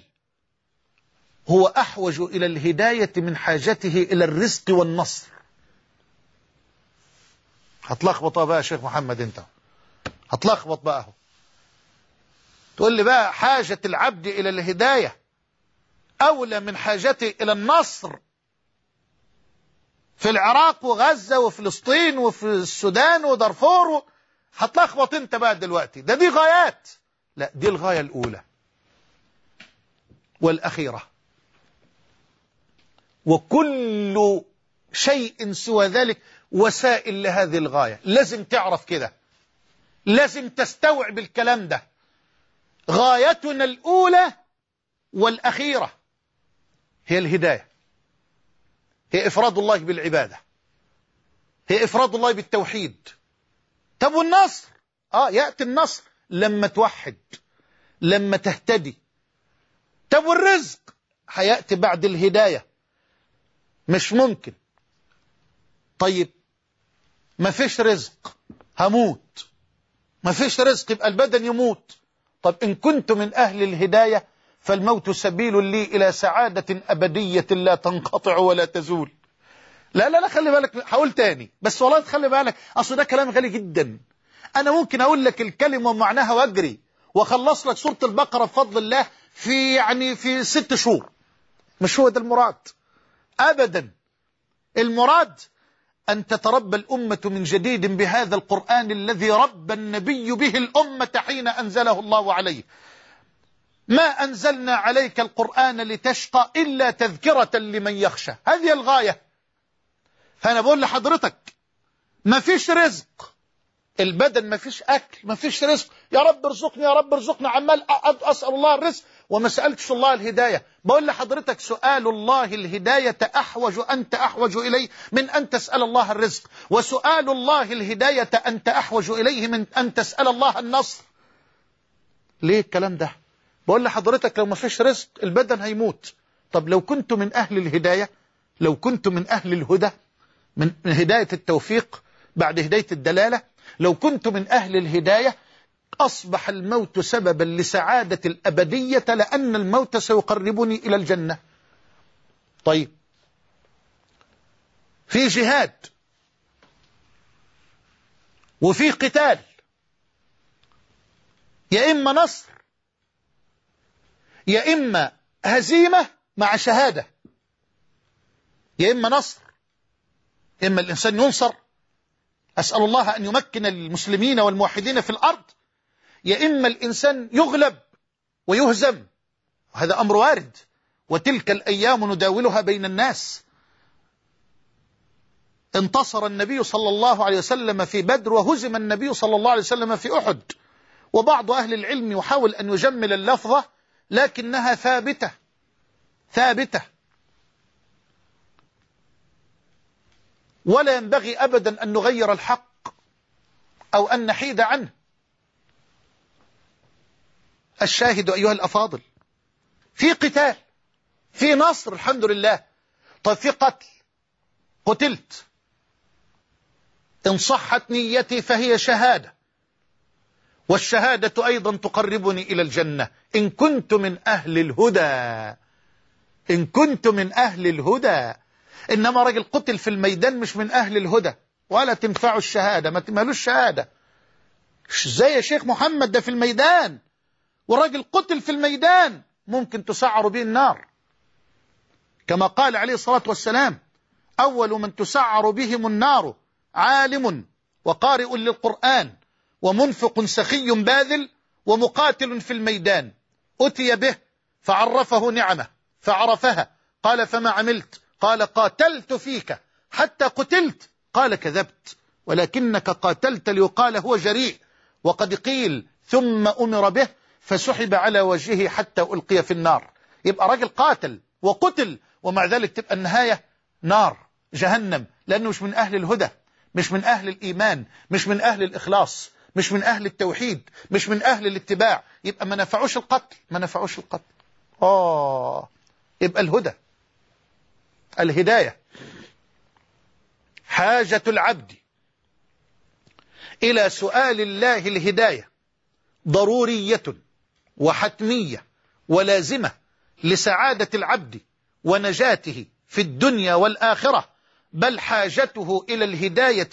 هو أحوج إلى الهداية من حاجته إلى الرزق والنصر. هتلخبط بقى يا شيخ محمد، انت هتلخبط بقى. تقول لي بقى حاجة العبد إلى الهداية أولى من حاجته إلى النصر في العراق وغزة وفلسطين وفي السودان ودارفور هتلخبط انت بقى دلوقتي. دي غايات. لا، دي الغاية الأولى والأخيرة، وكل شيء سوى ذلك وسائل لهذه الغاية. لازم تعرف كده، لازم تستوعب الكلام ده. غايتنا الأولى والأخيرة هي الهداية، هي إفراد الله بالعبادة، هي إفراد الله بالتوحيد. طب والنصر؟ يأتي النصر لما توحد، لما تهتدي. طب والرزق؟ هيأتي بعد الهداية. مش ممكن. طيب ما فيش رزق هموت، ما فيش رزق يبقى البدن يموت. طب إن كنت من أهل الهداية فالموت سبيل لي إلى سعادة أبدية لا تنقطع ولا تزول. لا لا لا، خلي بالك، هقول تاني بس والله تخلي بالك، أصل ده كلام غالي جدا. أنا ممكن أقول لك الكلمة ومعناها وأجري وخلص لك سورة البقرة بفضل الله في 6 شهور. مش هو ده المراد أبدا. المراد أن تتربى الأمة من جديد بهذا القرآن الذي ربى النبي به الأمة حين أنزله الله عليه. ما أنزلنا عليك القرآن لتشقى إلا تذكرة لمن يخشى. هذه الغاية. فأنا بقول لحضرتك ما فيش رزق، البدن ما فيش أكل، ما فيش رزق. يا رب ارزقني، يا رب ارزقنا، عمال أسأل الله الرزق وما سألتش الله الهداية. بقول لحضرتك سؤال الله الهداية أنت أحوج إليه من أن تسأل الله الرزق، وسؤال الله الهداية أنت أحوج إليه من أن تسأل الله النصر. ليه الكلام ده؟ بقول لحضرتك لو ما فيش رزق البدن هيموت. طب لو كنت من أهل الهداية، لو كنت من أهل الهدى، من هداية التوفيق بعد هداية الدلالة، لو كنت من أهل الهداية أصبح الموت سببا لسعادة الأبدية، لأن الموت سيقربني إلى الجنة. طيب في جهاد وفي قتال، يا إما نصر يا إما هزيمة مع شهادة، يا إما نصر، يا إما الإنسان ينصر، أسأل الله أن يمكن المسلمين والموحدين في الأرض، يا إما الإنسان يغلب ويهزم، وهذا أمر وارد، وتلك الأيام نداولها بين الناس. انتصر النبي صلى الله عليه وسلم في بدر، وهزم النبي صلى الله عليه وسلم في أحد. وبعض أهل العلم يحاول أن يجمل اللفظة، لكنها ثابتة، ولا ينبغي أبدا أن نغير الحق أو أن نحيد عنه. الشاهد أيها الأفاضل، في قتال، في نصر الحمد لله. طيب في قتل، قتلت، إن صحت نيتي فهي شهادة، والشهادة أيضا تقربني إلى الجنة إن كنت من أهل الهدى، إن كنت من أهل الهدى. إنما رجل قتل في الميدان مش من أهل الهدى ولا تنفع الشهادة، ما تمالوش شهادة. زي يا شيخ محمد، ده في الميدان، والراجل قتل في الميدان ممكن تسعر به النار، كما قال عليه الصلاة والسلام: أول من تسعر بهم النار عالم وقارئ للقرآن ومنفق سخي باذل ومقاتل في الميدان. أتي به فعرفه نعمه فعرفها، قال: فما عملت؟ قال: قاتلت فيك حتى قتلت. قال: كذبت، ولكنك قاتلت ليقال هو جريء. وقد قيل ثم أمر به فسحب على وجهه حتى ألقي في النار. يبقى راجل قاتل وقتل، ومع ذلك تبقى النهاية نار جهنم، لأنه مش من أهل الهدى، مش من أهل الإيمان، مش من أهل الإخلاص، مش من أهل التوحيد، مش من أهل الاتباع. يبقى ما نفعوش القتل، ما نفعوش القتل. يبقى الهدى، الهداية. حاجة العبد إلى سؤال الله الهداية ضرورية وحتمية ولازمة لسعادة العبد ونجاته في الدنيا والآخرة، بل حاجته إلى الهداية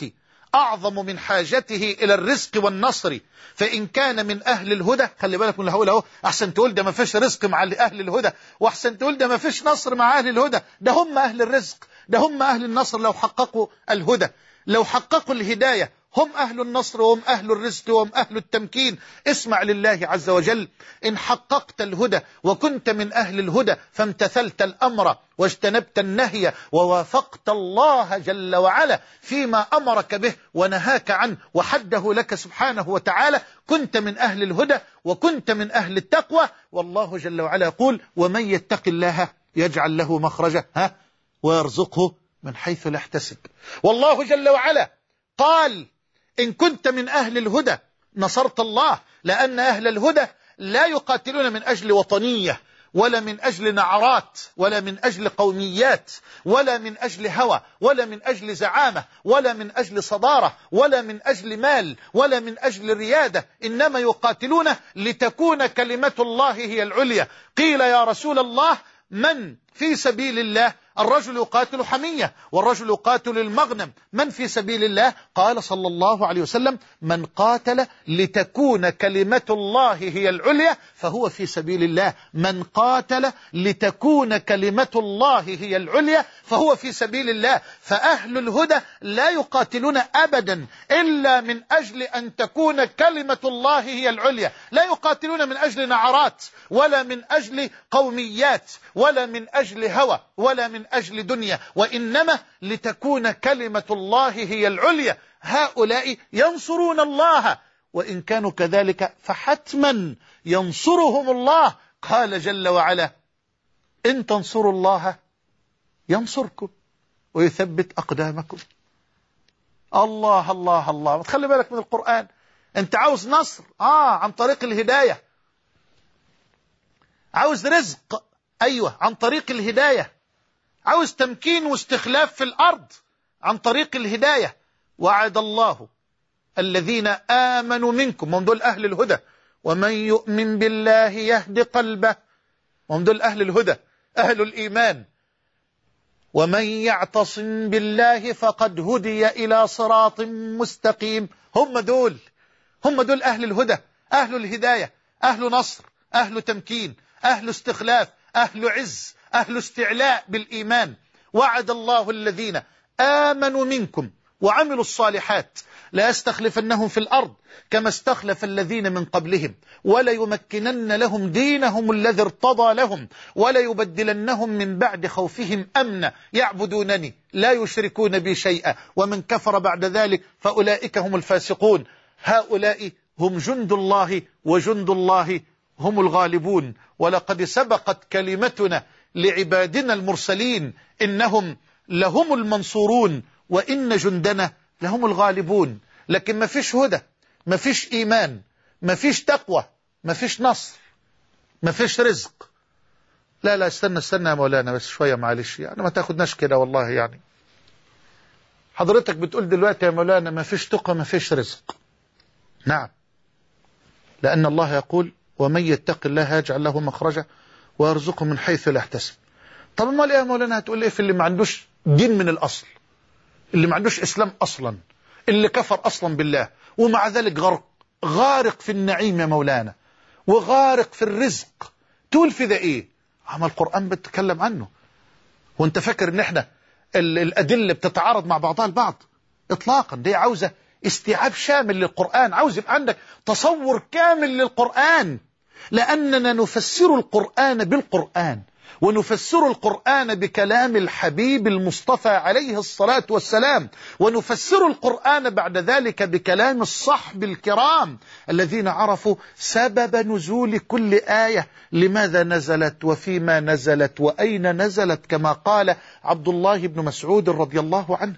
أعظم من حاجته إلى الرزق والنصر، فإن كان من أهل الهدى، خلي بالك من اللي هقوله، أحسن تقول ده ما فيش رزق مع أهل الهدى، وأحسن تقول ده ما فيش نصر مع أهل الهدى، ده هم أهل الرزق، ده هم أهل النصر لو حققوا الهدى، لو حققوا الهداية هم أهل النصر وهم أهل الرزق وهم أهل التمكين. اسمع لله عز وجل: إن حققت الهدى وكنت من أهل الهدى فامتثلت الأمر واجتنبت النهي ووافقت الله جل وعلا فيما أمرك به ونهاك عنه وحده لك سبحانه وتعالى، كنت من أهل الهدى وكنت من أهل التقوى. والله جل وعلا يقول: ومن يتق الله يجعل له مخرجا ويرزقه من حيث لا يحتسب. والله جل وعلا قال: إن كنت من أهل الهدى نصرت الله، لأن أهل الهدى لا يقاتلون من أجل وطنية ولا من أجل نعرات ولا من أجل قوميات ولا من أجل هوى ولا من أجل زعامة ولا من أجل صدارة ولا من أجل مال ولا من أجل ريادة، إنما يقاتلون لتكون كلمة الله هي العليا. قيل: يا رسول الله، من في سبيل الله؟ الرجل يقاتل حمية والرجل يقاتل المغنم، من في سبيل الله؟ قال صلى الله عليه وسلم: من قاتل لتكون كلمة الله هي العليا فهو في سبيل الله. من قاتل لتكون كلمة الله هي العليا فهو في سبيل الله. فأهل الهدى لا يقاتلون أبدا إلا من أجل أن تكون كلمة الله هي العليا، لا يقاتلون من أجل نعرات ولا من أجل قوميات ولا من أجل هوى ولا من أجل دنيا، وإنما لتكون كلمة الله هي العليا. هؤلاء ينصرون الله، وإن كانوا كذلك فحتما ينصرهم الله. قال جل وعلا: إن تنصروا الله ينصركم ويثبت أقدامكم. الله الله الله، تخلي بالك من القرآن. أنت عاوز نصر عن طريق الهداية، عاوز رزق أيوة عن طريق الهداية، عاوز تمكين واستخلاف في الأرض عن طريق الهداية. وعد الله الذين آمنوا منكم، وهم دول أهل الهدى، ومن يؤمن بالله يهد قلبه، وهم دول أهل الهدى أهل الإيمان، ومن يعتصم بالله فقد هدي إلى صراط مستقيم. هم دول أهل الهدى، أهل الهداية، أهل نصر، أهل تمكين، أهل استخلاف، أهل عز، أهل استعلاء بالإيمان. وعد الله الذين آمنوا منكم وعملوا الصالحات لا يستخلفنهم في الأرض كما استخلف الذين من قبلهم ولا يمكنن لهم دينهم الذي ارتضى لهم ولا يبدلنهم من بعد خوفهم أمنا يعبدونني لا يشركون بي شيئا ومن كفر بعد ذلك فأولئك هم الفاسقون. هؤلاء هم جند الله وجند الله هم الغالبون. ولقد سبقت كلمتنا لعبادنا المرسلين إنهم لهم المنصورون وإن جندنا لهم الغالبون. لكن ما فيش هدى، ما فيش إيمان، ما فيش تقوى، ما فيش نصر، ما فيش رزق. لا استنى يا مولانا بس شوية معلش، يعني ما تاخدناش كده والله. يعني حضرتك بتقول دلوقتي يا مولانا ما فيش تقوى ما فيش رزق. نعم، لأن الله يقول: ومن يتق الله يجعل له مخرجا ويرزقه من حيث لا يحتسب. طب امال ايه يا مولانا؟ هتقول ايه في اللي ما عندوش دين من الأصل، اللي ما عندوش إسلام أصلا، اللي كفر أصلا بالله ومع ذلك غارق في النعيم يا مولانا وغارق في الرزق، تقول في ذا ايه؟ عما القرآن بتتكلم عنه. وانت فاكر ان احنا الأدلة بتتعارض مع بعضها البعض؟ اطلاقا، دي عاوزة استيعاب شامل للقرآن، عاوز يبقى عندك تصور كامل للقرآن، لأننا نفسر القرآن بالقرآن ونفسر القرآن بكلام الحبيب المصطفى عليه الصلاة والسلام، ونفسر القرآن بعد ذلك بكلام الصحب الكرام الذين عرفوا سبب نزول كل آية، لماذا نزلت وفيما نزلت وأين نزلت، كما قال عبد الله بن مسعود رضي الله عنه.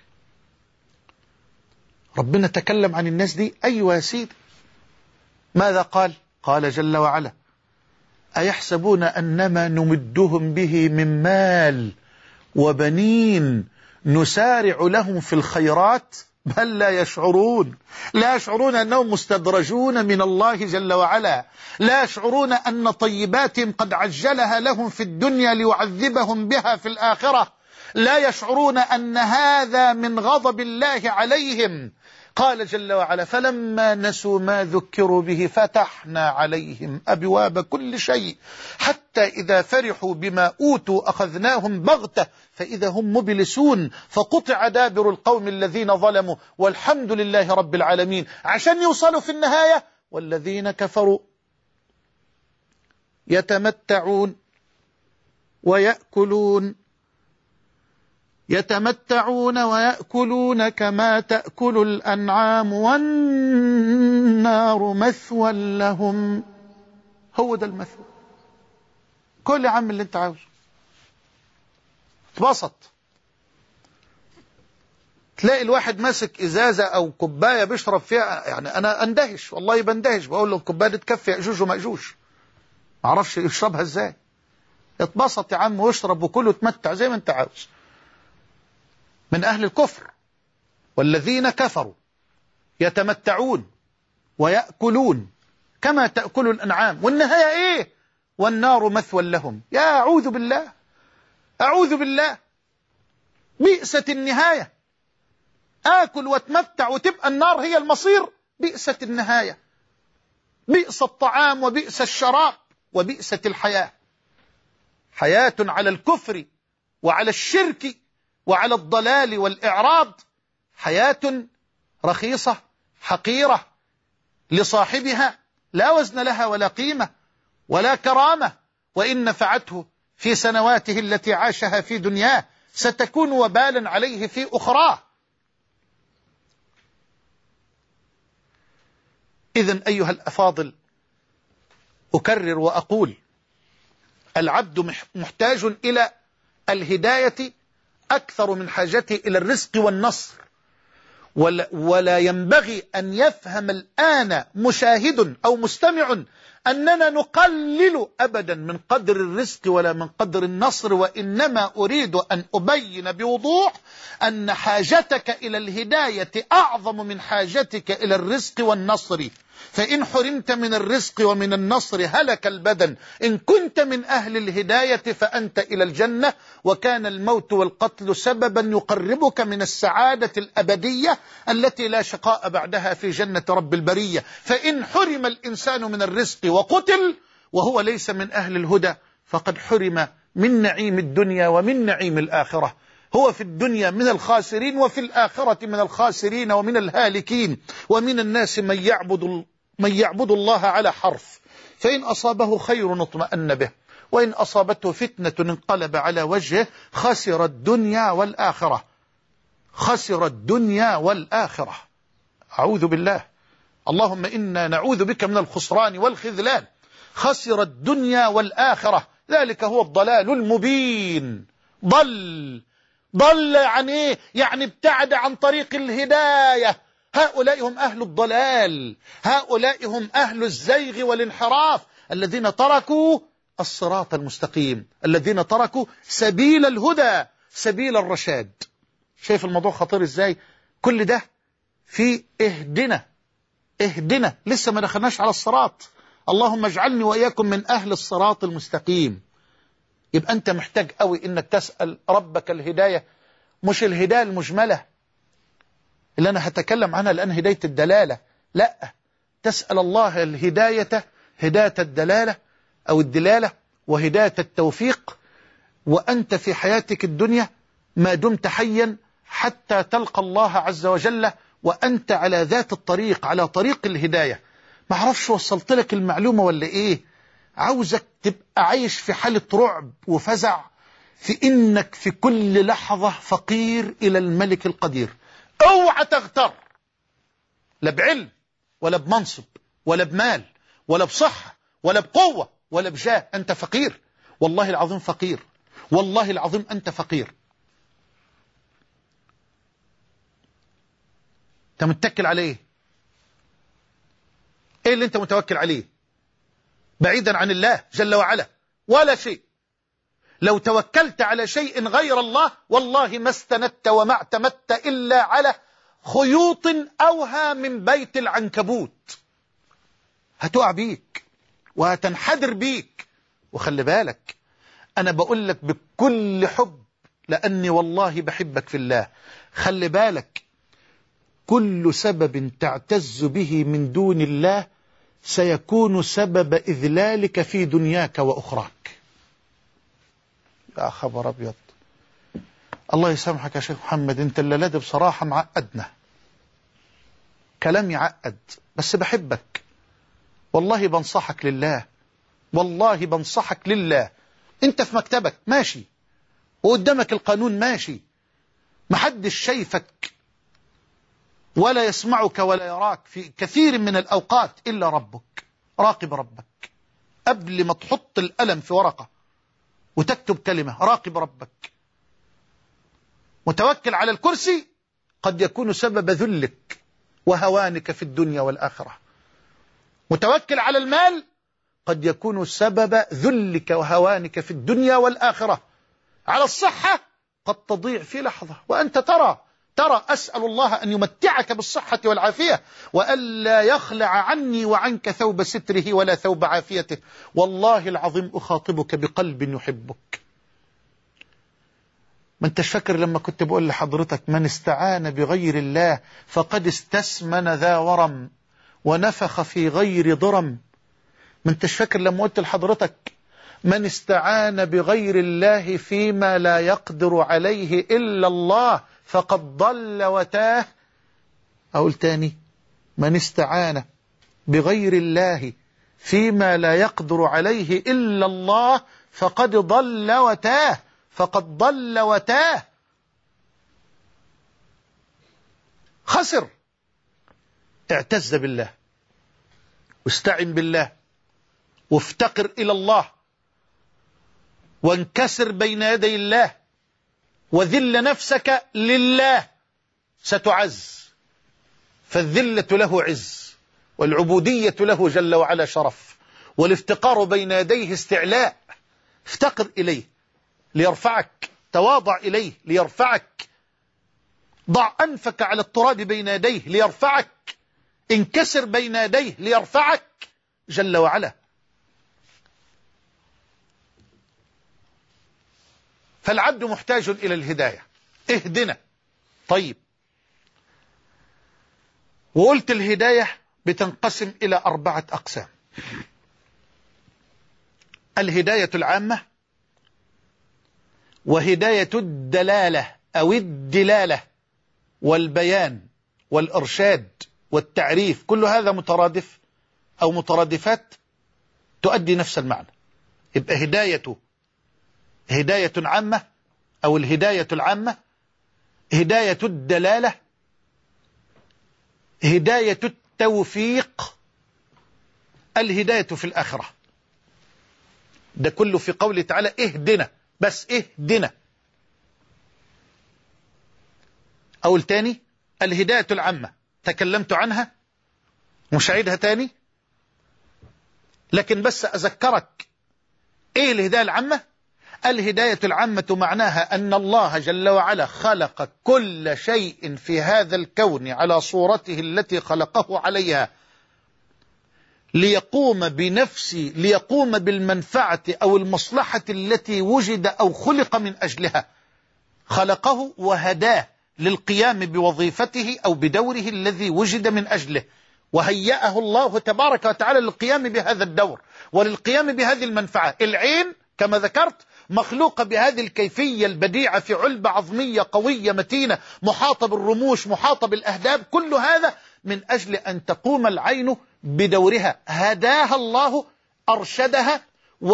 ربنا تكلم عن الناس دي. أيوة يا سيدي، ماذا قال؟ قال جل وعلا: أيحسبون أنما نمدهم به من مال وبنين نسارع لهم في الخيرات بل لا يشعرون. لا يشعرون أنهم مستدرجون من الله جل وعلا، لا يشعرون أن طيباتهم قد عجلها لهم في الدنيا ليعذبهم بها في الآخرة، لا يشعرون أن هذا من غضب الله عليهم. قال جل وعلا: فلما نسوا ما ذكروا به فتحنا عليهم أبواب كل شيء حتى إذا فرحوا بما أوتوا أخذناهم بغتة فإذا هم مبلسون فقطع دابر القوم الذين ظلموا والحمد لله رب العالمين. عشان يوصلوا في النهاية: والذين كفروا يتمتعون ويأكلون كما تأكل الأنعام والنار مثوى لهم. هو ده المثوى. كل عام اللي انت عاوزه، اتبسط. تلاقي الواحد ماسك إزازة أو كوباية بيشرب فيها، يعني أنا أندهش، والله بندهش، بقول له الكوباية دي تكفي يأجوج ومأجوج، معرفش يشربها ازاي. اتبسط يا عم واشرب وكل وتمتع زي ما انت عاوز. من أهل الكفر: والذين كفروا يتمتعون ويأكلون كما تأكل الأنعام والنهاية إيه؟ والنار مثوى لهم. يا أعوذ بالله، أعوذ بالله، بئست النهاية. آكل واتمتع وتبقى النار هي المصير، بئست النهاية، بئس الطعام وبئس الشراب وبئست الحياة. حياة على الكفر وعلى الشرك وعلى الضلال والإعراض، حياة رخيصة حقيرة لصاحبها لا وزن لها ولا قيمة ولا كرامة، وإن نفعته في سنواته التي عاشها في دنياه ستكون وبالا عليه في أخراه. إذن أيها الأفاضل، أكرر وأقول: العبد محتاج إلى الهداية أكثر من حاجته إلى الرزق والنصر، ولا ينبغي أن يفهم الآن مشاهد أو مستمع أننا نقلل أبدا من قدر الرزق ولا من قدر النصر، وإنما أريد أن أبين بوضوح أن حاجتك إلى الهداية أعظم من حاجتك إلى الرزق والنصر. فإن حرمت من الرزق ومن النصر هلك البدن. إن كنت من أهل الهداية فأنت إلى الجنة، وكان الموت والقتل سببا يقربك من السعادة الأبدية التي لا شقاء بعدها في جنة رب البرية. فإن حرم الإنسان من الرزق وقتل وهو ليس من أهل الهدى فقد حرم من نعيم الدنيا ومن نعيم الآخرة. هو في الدنيا من الخاسرين وفي الآخرة من الخاسرين ومن الهالكين. ومن الناس من يعبد الله على حرف، فإن أصابه خير اطمأن به، وإن أصابته فتنة انقلب على وجهه. خسر الدنيا والآخرة، خسر الدنيا والآخرة. أعوذ بالله، اللهم إنا نعوذ بك من الخسران والخذلان. خسر الدنيا والآخرة، ذلك هو الضلال المبين. ضل يعني إيه؟ يعني ابتعد عن طريق الهداية. هؤلاء هم أهل الضلال، هؤلاء هم أهل الزيغ والانحراف، الذين تركوا الصراط المستقيم، الذين تركوا سبيل الهدى، سبيل الرشاد. شايف الموضوع خطير إزاي؟ كل ده في اهدنا، لسه ما دخلناش على الصراط. اللهم اجعلني وإياكم من أهل الصراط المستقيم. يبقى أنت محتاج قوي إنك تسأل ربك الهداية، مش الهداية المجملة اللي أنا هتكلم عنها الآن، هداية الدلالة، لا، تسأل الله الهداية، هداية الدلالة أو الدلالة، وهداية التوفيق، وأنت في حياتك الدنيا ما دمت حيا حتى تلقى الله عز وجل وأنت على ذات الطريق، على طريق الهداية. ما أعرفش وصلت لك المعلومة ولا إيه؟ عاوزك تبقى عايش في حالة رعب وفزع، في إنك في كل لحظة فقير إلى الملك القدير. اوعى تغتر، لا بعلم ولا بمنصب ولا بمال ولا بصحة ولا بقوة ولا بجاه، أنت فقير، والله العظيم فقير، والله العظيم أنت فقير. أنت متكل عليه إيه اللي أنت متوكل عليه بعيدا عن الله جل وعلا؟ ولا شيء. لو توكلت على شيء غير الله والله ما استندت وما اعتمدت إلا على خيوط أوهى من بيت العنكبوت. هتقع بيك وهتنحدر بيك. وخلي بالك، أنا بقول لك بكل حب لأني والله بحبك في الله. خلي بالك، كل سبب تعتز به من دون الله سيكون سبب إذلالك في دنياك وأخراك. يا خبر أبيض، الله يسامحك يا شيخ محمد، انت الليلة دي بصراحة معقدنا، كلام يعقد، بس بحبك والله، بنصحك لله، والله بنصحك لله. انت في مكتبك ماشي وقدامك القانون ماشي، محدش شايفك ولا يسمعك ولا يراك في كثير من الأوقات إلا ربك. راقب ربك قبل ما تحط القلم في ورقة وتكتب كلمة، راقب ربك. متوكل على الكرسي قد يكون سبب ذلك وهوانك في الدنيا والآخرة. متوكل على المال قد يكون سبب ذلك وهوانك في الدنيا والآخرة. على الصحة قد تضيع في لحظة وأنت ترى أسأل الله أن يمتعك بالصحة والعافية، وألا يخلع عني وعنك ثوب ستره ولا ثوب عافيته. والله العظيم أخاطبك بقلب يحبك. ما انتش فاكر لما كنت بقول لحضرتك من استعان بغير الله فقد استسمن ذا ورم ونفخ في غير ضرم؟ ما انتش فاكر لما قلت لحضرتك من استعان بغير الله فيما لا يقدر عليه إلا الله فقد ضل وتاه؟ أقول تاني، من استعان بغير الله فيما لا يقدر عليه إلا الله فقد ضل وتاه، فقد ضل وتاه، خسر. اعتز بالله واستعن بالله وافتقر إلى الله وانكسر بين يدي الله وذل نفسك لله، ستعز. فالذلة له عز، والعبودية له جل وعلا شرف، والافتقار بين يديه استعلاء. افتقر إليه ليرفعك، تواضع إليه ليرفعك، ضع أنفك على التراب بين يديه ليرفعك، انكسر بين يديه ليرفعك جل وعلا. فالعبد محتاج إلى الهداية. اهدنا. طيب، وقلت الهداية بتنقسم إلى 4 أقسام: الهداية العامة، وهداية الدلالة أو الدلالة، والبيان والإرشاد والتعريف. كل هذا مترادف أو مترادفات تؤدي نفس المعنى. يبقى هداية عامة أو الهداية العامة، هداية الدلالة، هداية التوفيق، الهداية في الآخرة. ده كله في قوله تعالى اهدنا، بس اهدنا. أول تاني، الهداية العامة تكلمت عنها، مش هعيدها تاني، لكن بس أذكرك ايه الهداية العامة. الهداية العامة معناها أن الله جل وعلا خلق كل شيء في هذا الكون على صورته التي خلقه عليها ليقوم بالمنفعة أو المصلحة التي وجد أو خلق من أجلها. خلقه وهداه للقيام بوظيفته أو بدوره الذي وجد من أجله، وهيأه الله تبارك وتعالى للقيام بهذا الدور وللقيام بهذه المنفعة. العين كما ذكرت مخلوقة بهذه الكيفية البديعة في علبة عظمية قوية متينة محاطة بالرموش محاطة بالأهداب، كل هذا من أجل أن تقوم العين بدورها. هداها الله، أرشدها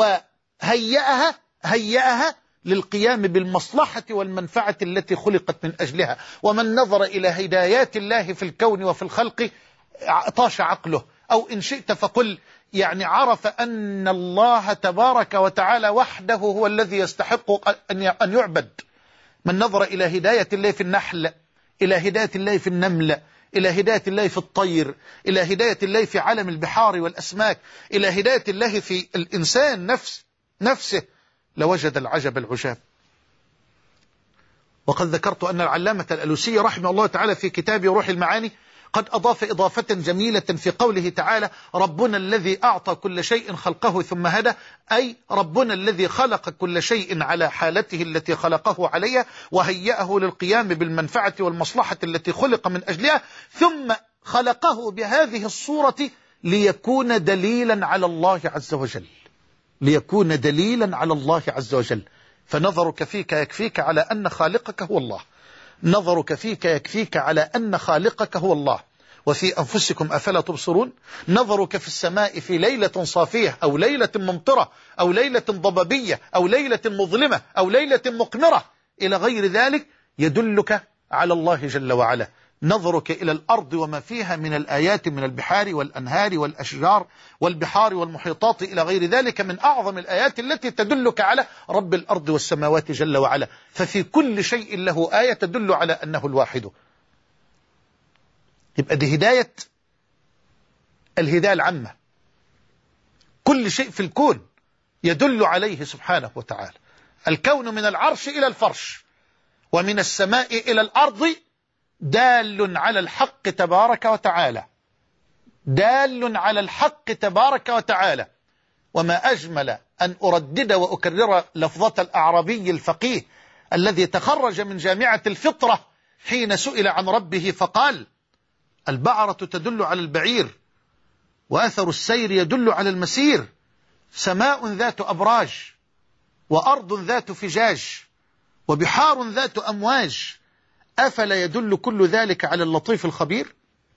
وهيأها للقيام بالمصلحة والمنفعة التي خلقت من أجلها. ومن نظر إلى هدايات الله في الكون وفي الخلق طاش عقله، أو إن شئت فقل يعني عرف أن الله تبارك وتعالى وحده هو الذي يستحق أن يعبد. من نظر إلى هداية الله في النحل، إلى هداية الله في النمل، إلى هداية الله في الطير، إلى هداية الله في عالم البحار والأسماك، إلى هداية الله في الإنسان نفسه، لوجد العجب العجاب. وقد ذكرت أن العلامة الألوسي رحمه الله تعالى في كتابه روح المعاني قد أضاف إضافة جميلة في قوله تعالى ربنا الذي أعطى كل شيء خلقه ثم هدى، أي ربنا الذي خلق كل شيء على حالته التي خلقه عليها وهيأه للقيام بالمنفعة والمصلحة التي خلق من أجلها، ثم خلقه بهذه الصورة ليكون دليلا على الله عز وجل، ليكون دليلا على الله عز وجل. فنظرك فيك يكفيك على أن خالقك هو الله، نظرك فيك يكفيك على أن خالقك هو الله. وفي أنفسكم أفلا تبصرون؟ نظرك في السماء في ليلة صافية أو ليلة ممطرة أو ليلة ضبابية أو ليلة مظلمة أو ليلة مقمرة إلى غير ذلك يدلك على الله جل وعلا. نظرك إلى الأرض وما فيها من الآيات من البحار والأنهار والأشجار والبحار والمحيطات إلى غير ذلك من أعظم الآيات التي تدلك على رب الأرض والسماوات جل وعلا. ففي كل شيء له آية تدل على أنه الواحد. يبقى دي هداية، الهداية العامة، كل شيء في الكون يدل عليه سبحانه وتعالى. الكون من العرش إلى الفرش ومن السماء إلى الأرض دال على الحق تبارك وتعالى، دال على الحق تبارك وتعالى. وما أجمل أن أردد وأكرر لفظة الأعرابي الفقيه الذي تخرج من جامعة الفطرة حين سئل عن ربه فقال البعرة تدل على البعير وأثر السير يدل على المسير، سماء ذات أبراج وأرض ذات فجاج وبحار ذات أمواج، أفلا يدل كل ذلك على اللطيف الخبير؟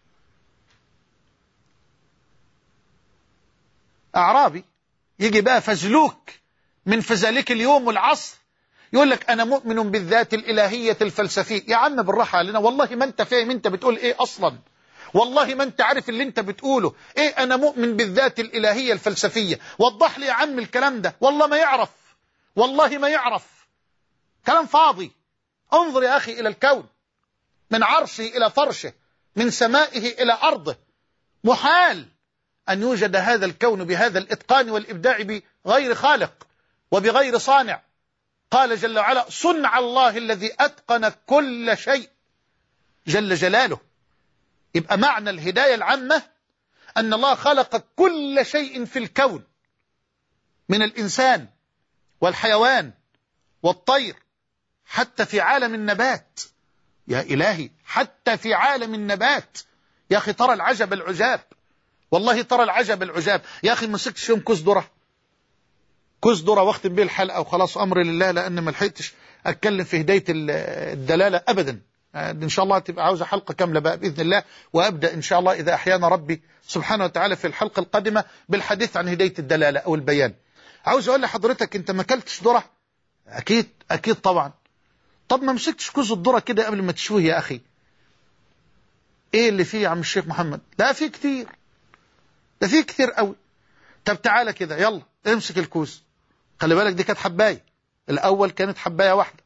أعرابي يجي بقى فزلوك من فزالك اليوم والعصر يقول لك أنا مؤمن بالذات الإلهية الفلسفية. يا عم بالراحة علينا، والله ما أنت فاهم أنت بتقول إيه أصلا، والله ما أنت عارف اللي أنت بتقوله إيه. أنا مؤمن بالذات الإلهية الفلسفية، وضح لي يا عم الكلام ده. والله ما يعرف، والله ما يعرف، كلام فاضي. انظر يا أخي إلى الكون من عرشه إلى فرشه، من سمائه إلى أرضه. محال أن يوجد هذا الكون بهذا الإتقان والإبداع بغير خالق وبغير صانع. قال جل وعلا صنع الله الذي أتقن كل شيء جل جلاله. يبقى معنى الهداية العامة أن الله خلق كل شيء في الكون من الإنسان والحيوان والطير، حتى في عالم النبات. يا إلهي حتى في عالم النبات يا أخي ترى العجب العجاب، والله ترى العجب العجاب. يا أخي ما مسكتش يوم كوز ذرة، كوز ذرة واختم به الحلقة وخلاص أمر لله، لأن ما لحقتش أتكلم في هداية الدلالة أبدا. إن شاء الله تبقى عاوزة حلقة كاملة بقى بإذن الله، وأبدأ إن شاء الله إذا أحيانا ربي سبحانه وتعالى في الحلقة القادمة بالحديث عن هداية الدلالة أو البيان. عاوز أقول لحضرتك أنت ما أكلتش ذرة؟ أكيد أكيد طبعا. طب ما مسكتش كوز الذرة كده قبل ما تشويه يا أخي؟ إيه اللي فيه يا عم الشيخ محمد؟ لا فيه كتير، ده فيه كتير قوي. طب تعالى كده يلا امسك الكوز، خلي بالك دي كانت حباية، الأول كانت حباية واحدة،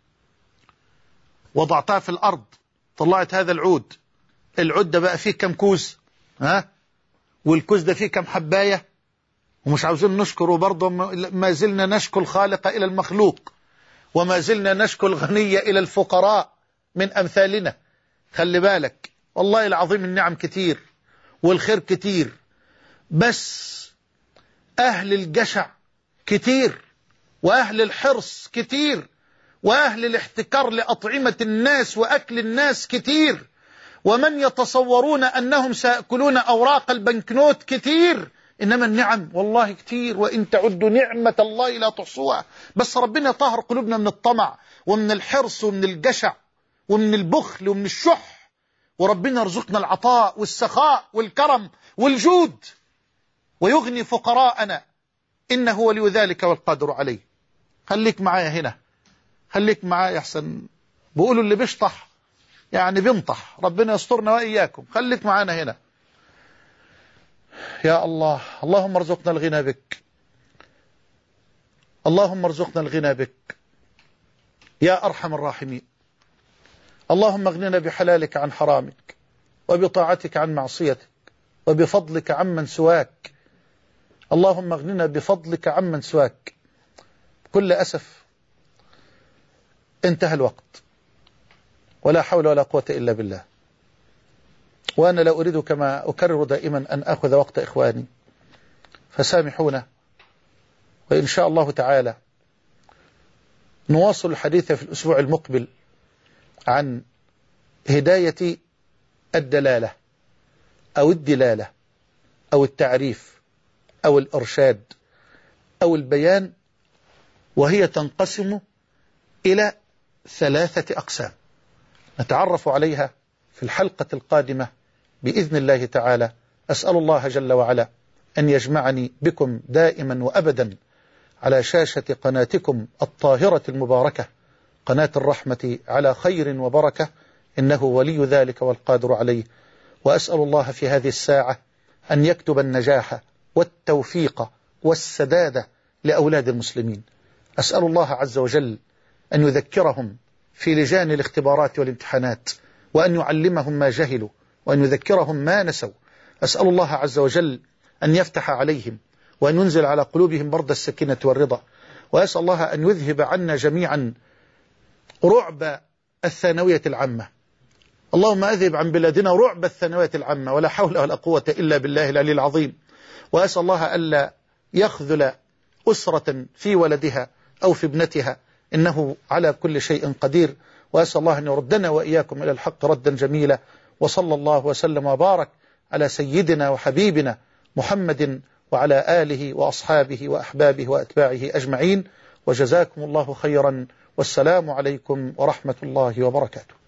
وضعتها في الأرض طلعت هذا العود، العود ده بقى فيه كم كوز؟ والكوز ده فيه كم حباية؟ ومش عاوزين نشكره برضه، ما زلنا نشكو الخالق إلى المخلوق، وما زلنا نشكو الغني إلى الفقراء من أمثالنا. خلي بالك والله العظيم النعم كتير والخير كتير، بس أهل الجشع كتير، وأهل الحرص كتير، وأهل الاحتكار لأطعمة الناس وأكل الناس كتير، ومن يتصورون أنهم سيأكلون أوراق البنكنوت كتير. إنما النعم والله كتير، وإن تعدوا نعمة الله لا تحصوها. بس ربنا يطهر قلوبنا من الطمع ومن الحرص ومن الجشع ومن البخل ومن الشح، وربنا يرزقنا العطاء والسخاء والكرم والجود، ويغني فقراءنا إنه ولي ذلك والقادر عليه. خليك معايا هنا، خليك معايا أحسن، بيقولوا اللي بيشطح يعني بينطح، ربنا يسترنا وإياكم. خليك معانا هنا. يا الله، اللهم ارزقنا الغنى بك، اللهم ارزقنا الغنى بك يا أرحم الراحمين. اللهم اغننا بحلالك عن حرامك، وبطاعتك عن معصيتك، وبفضلك عمن سواك. اللهم اغننا بفضلك عمن سواك. بكل أسف انتهى الوقت، ولا حول ولا قوة إلا بالله. وأنا لا أريد كما أكرر دائما أن أخذ وقت إخواني، فسامحونا، وإن شاء الله تعالى نواصل الحديث في الأسبوع المقبل عن هداية الدلالة أو الدلالة أو التعريف أو الإرشاد أو البيان، وهي تنقسم إلى 3 أقسام نتعرف عليها في الحلقة القادمة بإذن الله تعالى. أسأل الله جل وعلا أن يجمعني بكم دائما وأبدا على شاشة قناتكم الطاهرة المباركة، قناة الرحمة، على خير وبركة، إنه ولي ذلك والقادر عليه. وأسأل الله في هذه الساعة أن يكتب النجاح والتوفيق والسداد لأولاد المسلمين. أسأل الله عز وجل أن يذكرهم في لجان الاختبارات والامتحانات، وأن يعلمهم ما جهلوا، وأن يذكرهم ما نسوا. أسأل الله عز وجل أن يفتح عليهم وأن ينزل على قلوبهم برد السكينة والرضا. وأسأل الله أن يذهب عنا جميعا رعب الثانوية العامة. اللهم أذهب عن بلادنا رعب الثانوية العامة، ولا حول ولا قوة إلا بالله العلي العظيم. وأسأل الله ألا يخذل أسرة في ولدها أو في ابنتها، إنه على كل شيء قدير. وأسأل الله أن يردنا وإياكم إلى الحق ردا جميلا. وصلى الله وسلم وبارك على سيدنا وحبيبنا محمد وعلى آله وأصحابه وأحبابه وأتباعه أجمعين. وجزاكم الله خيرا، والسلام عليكم ورحمة الله وبركاته.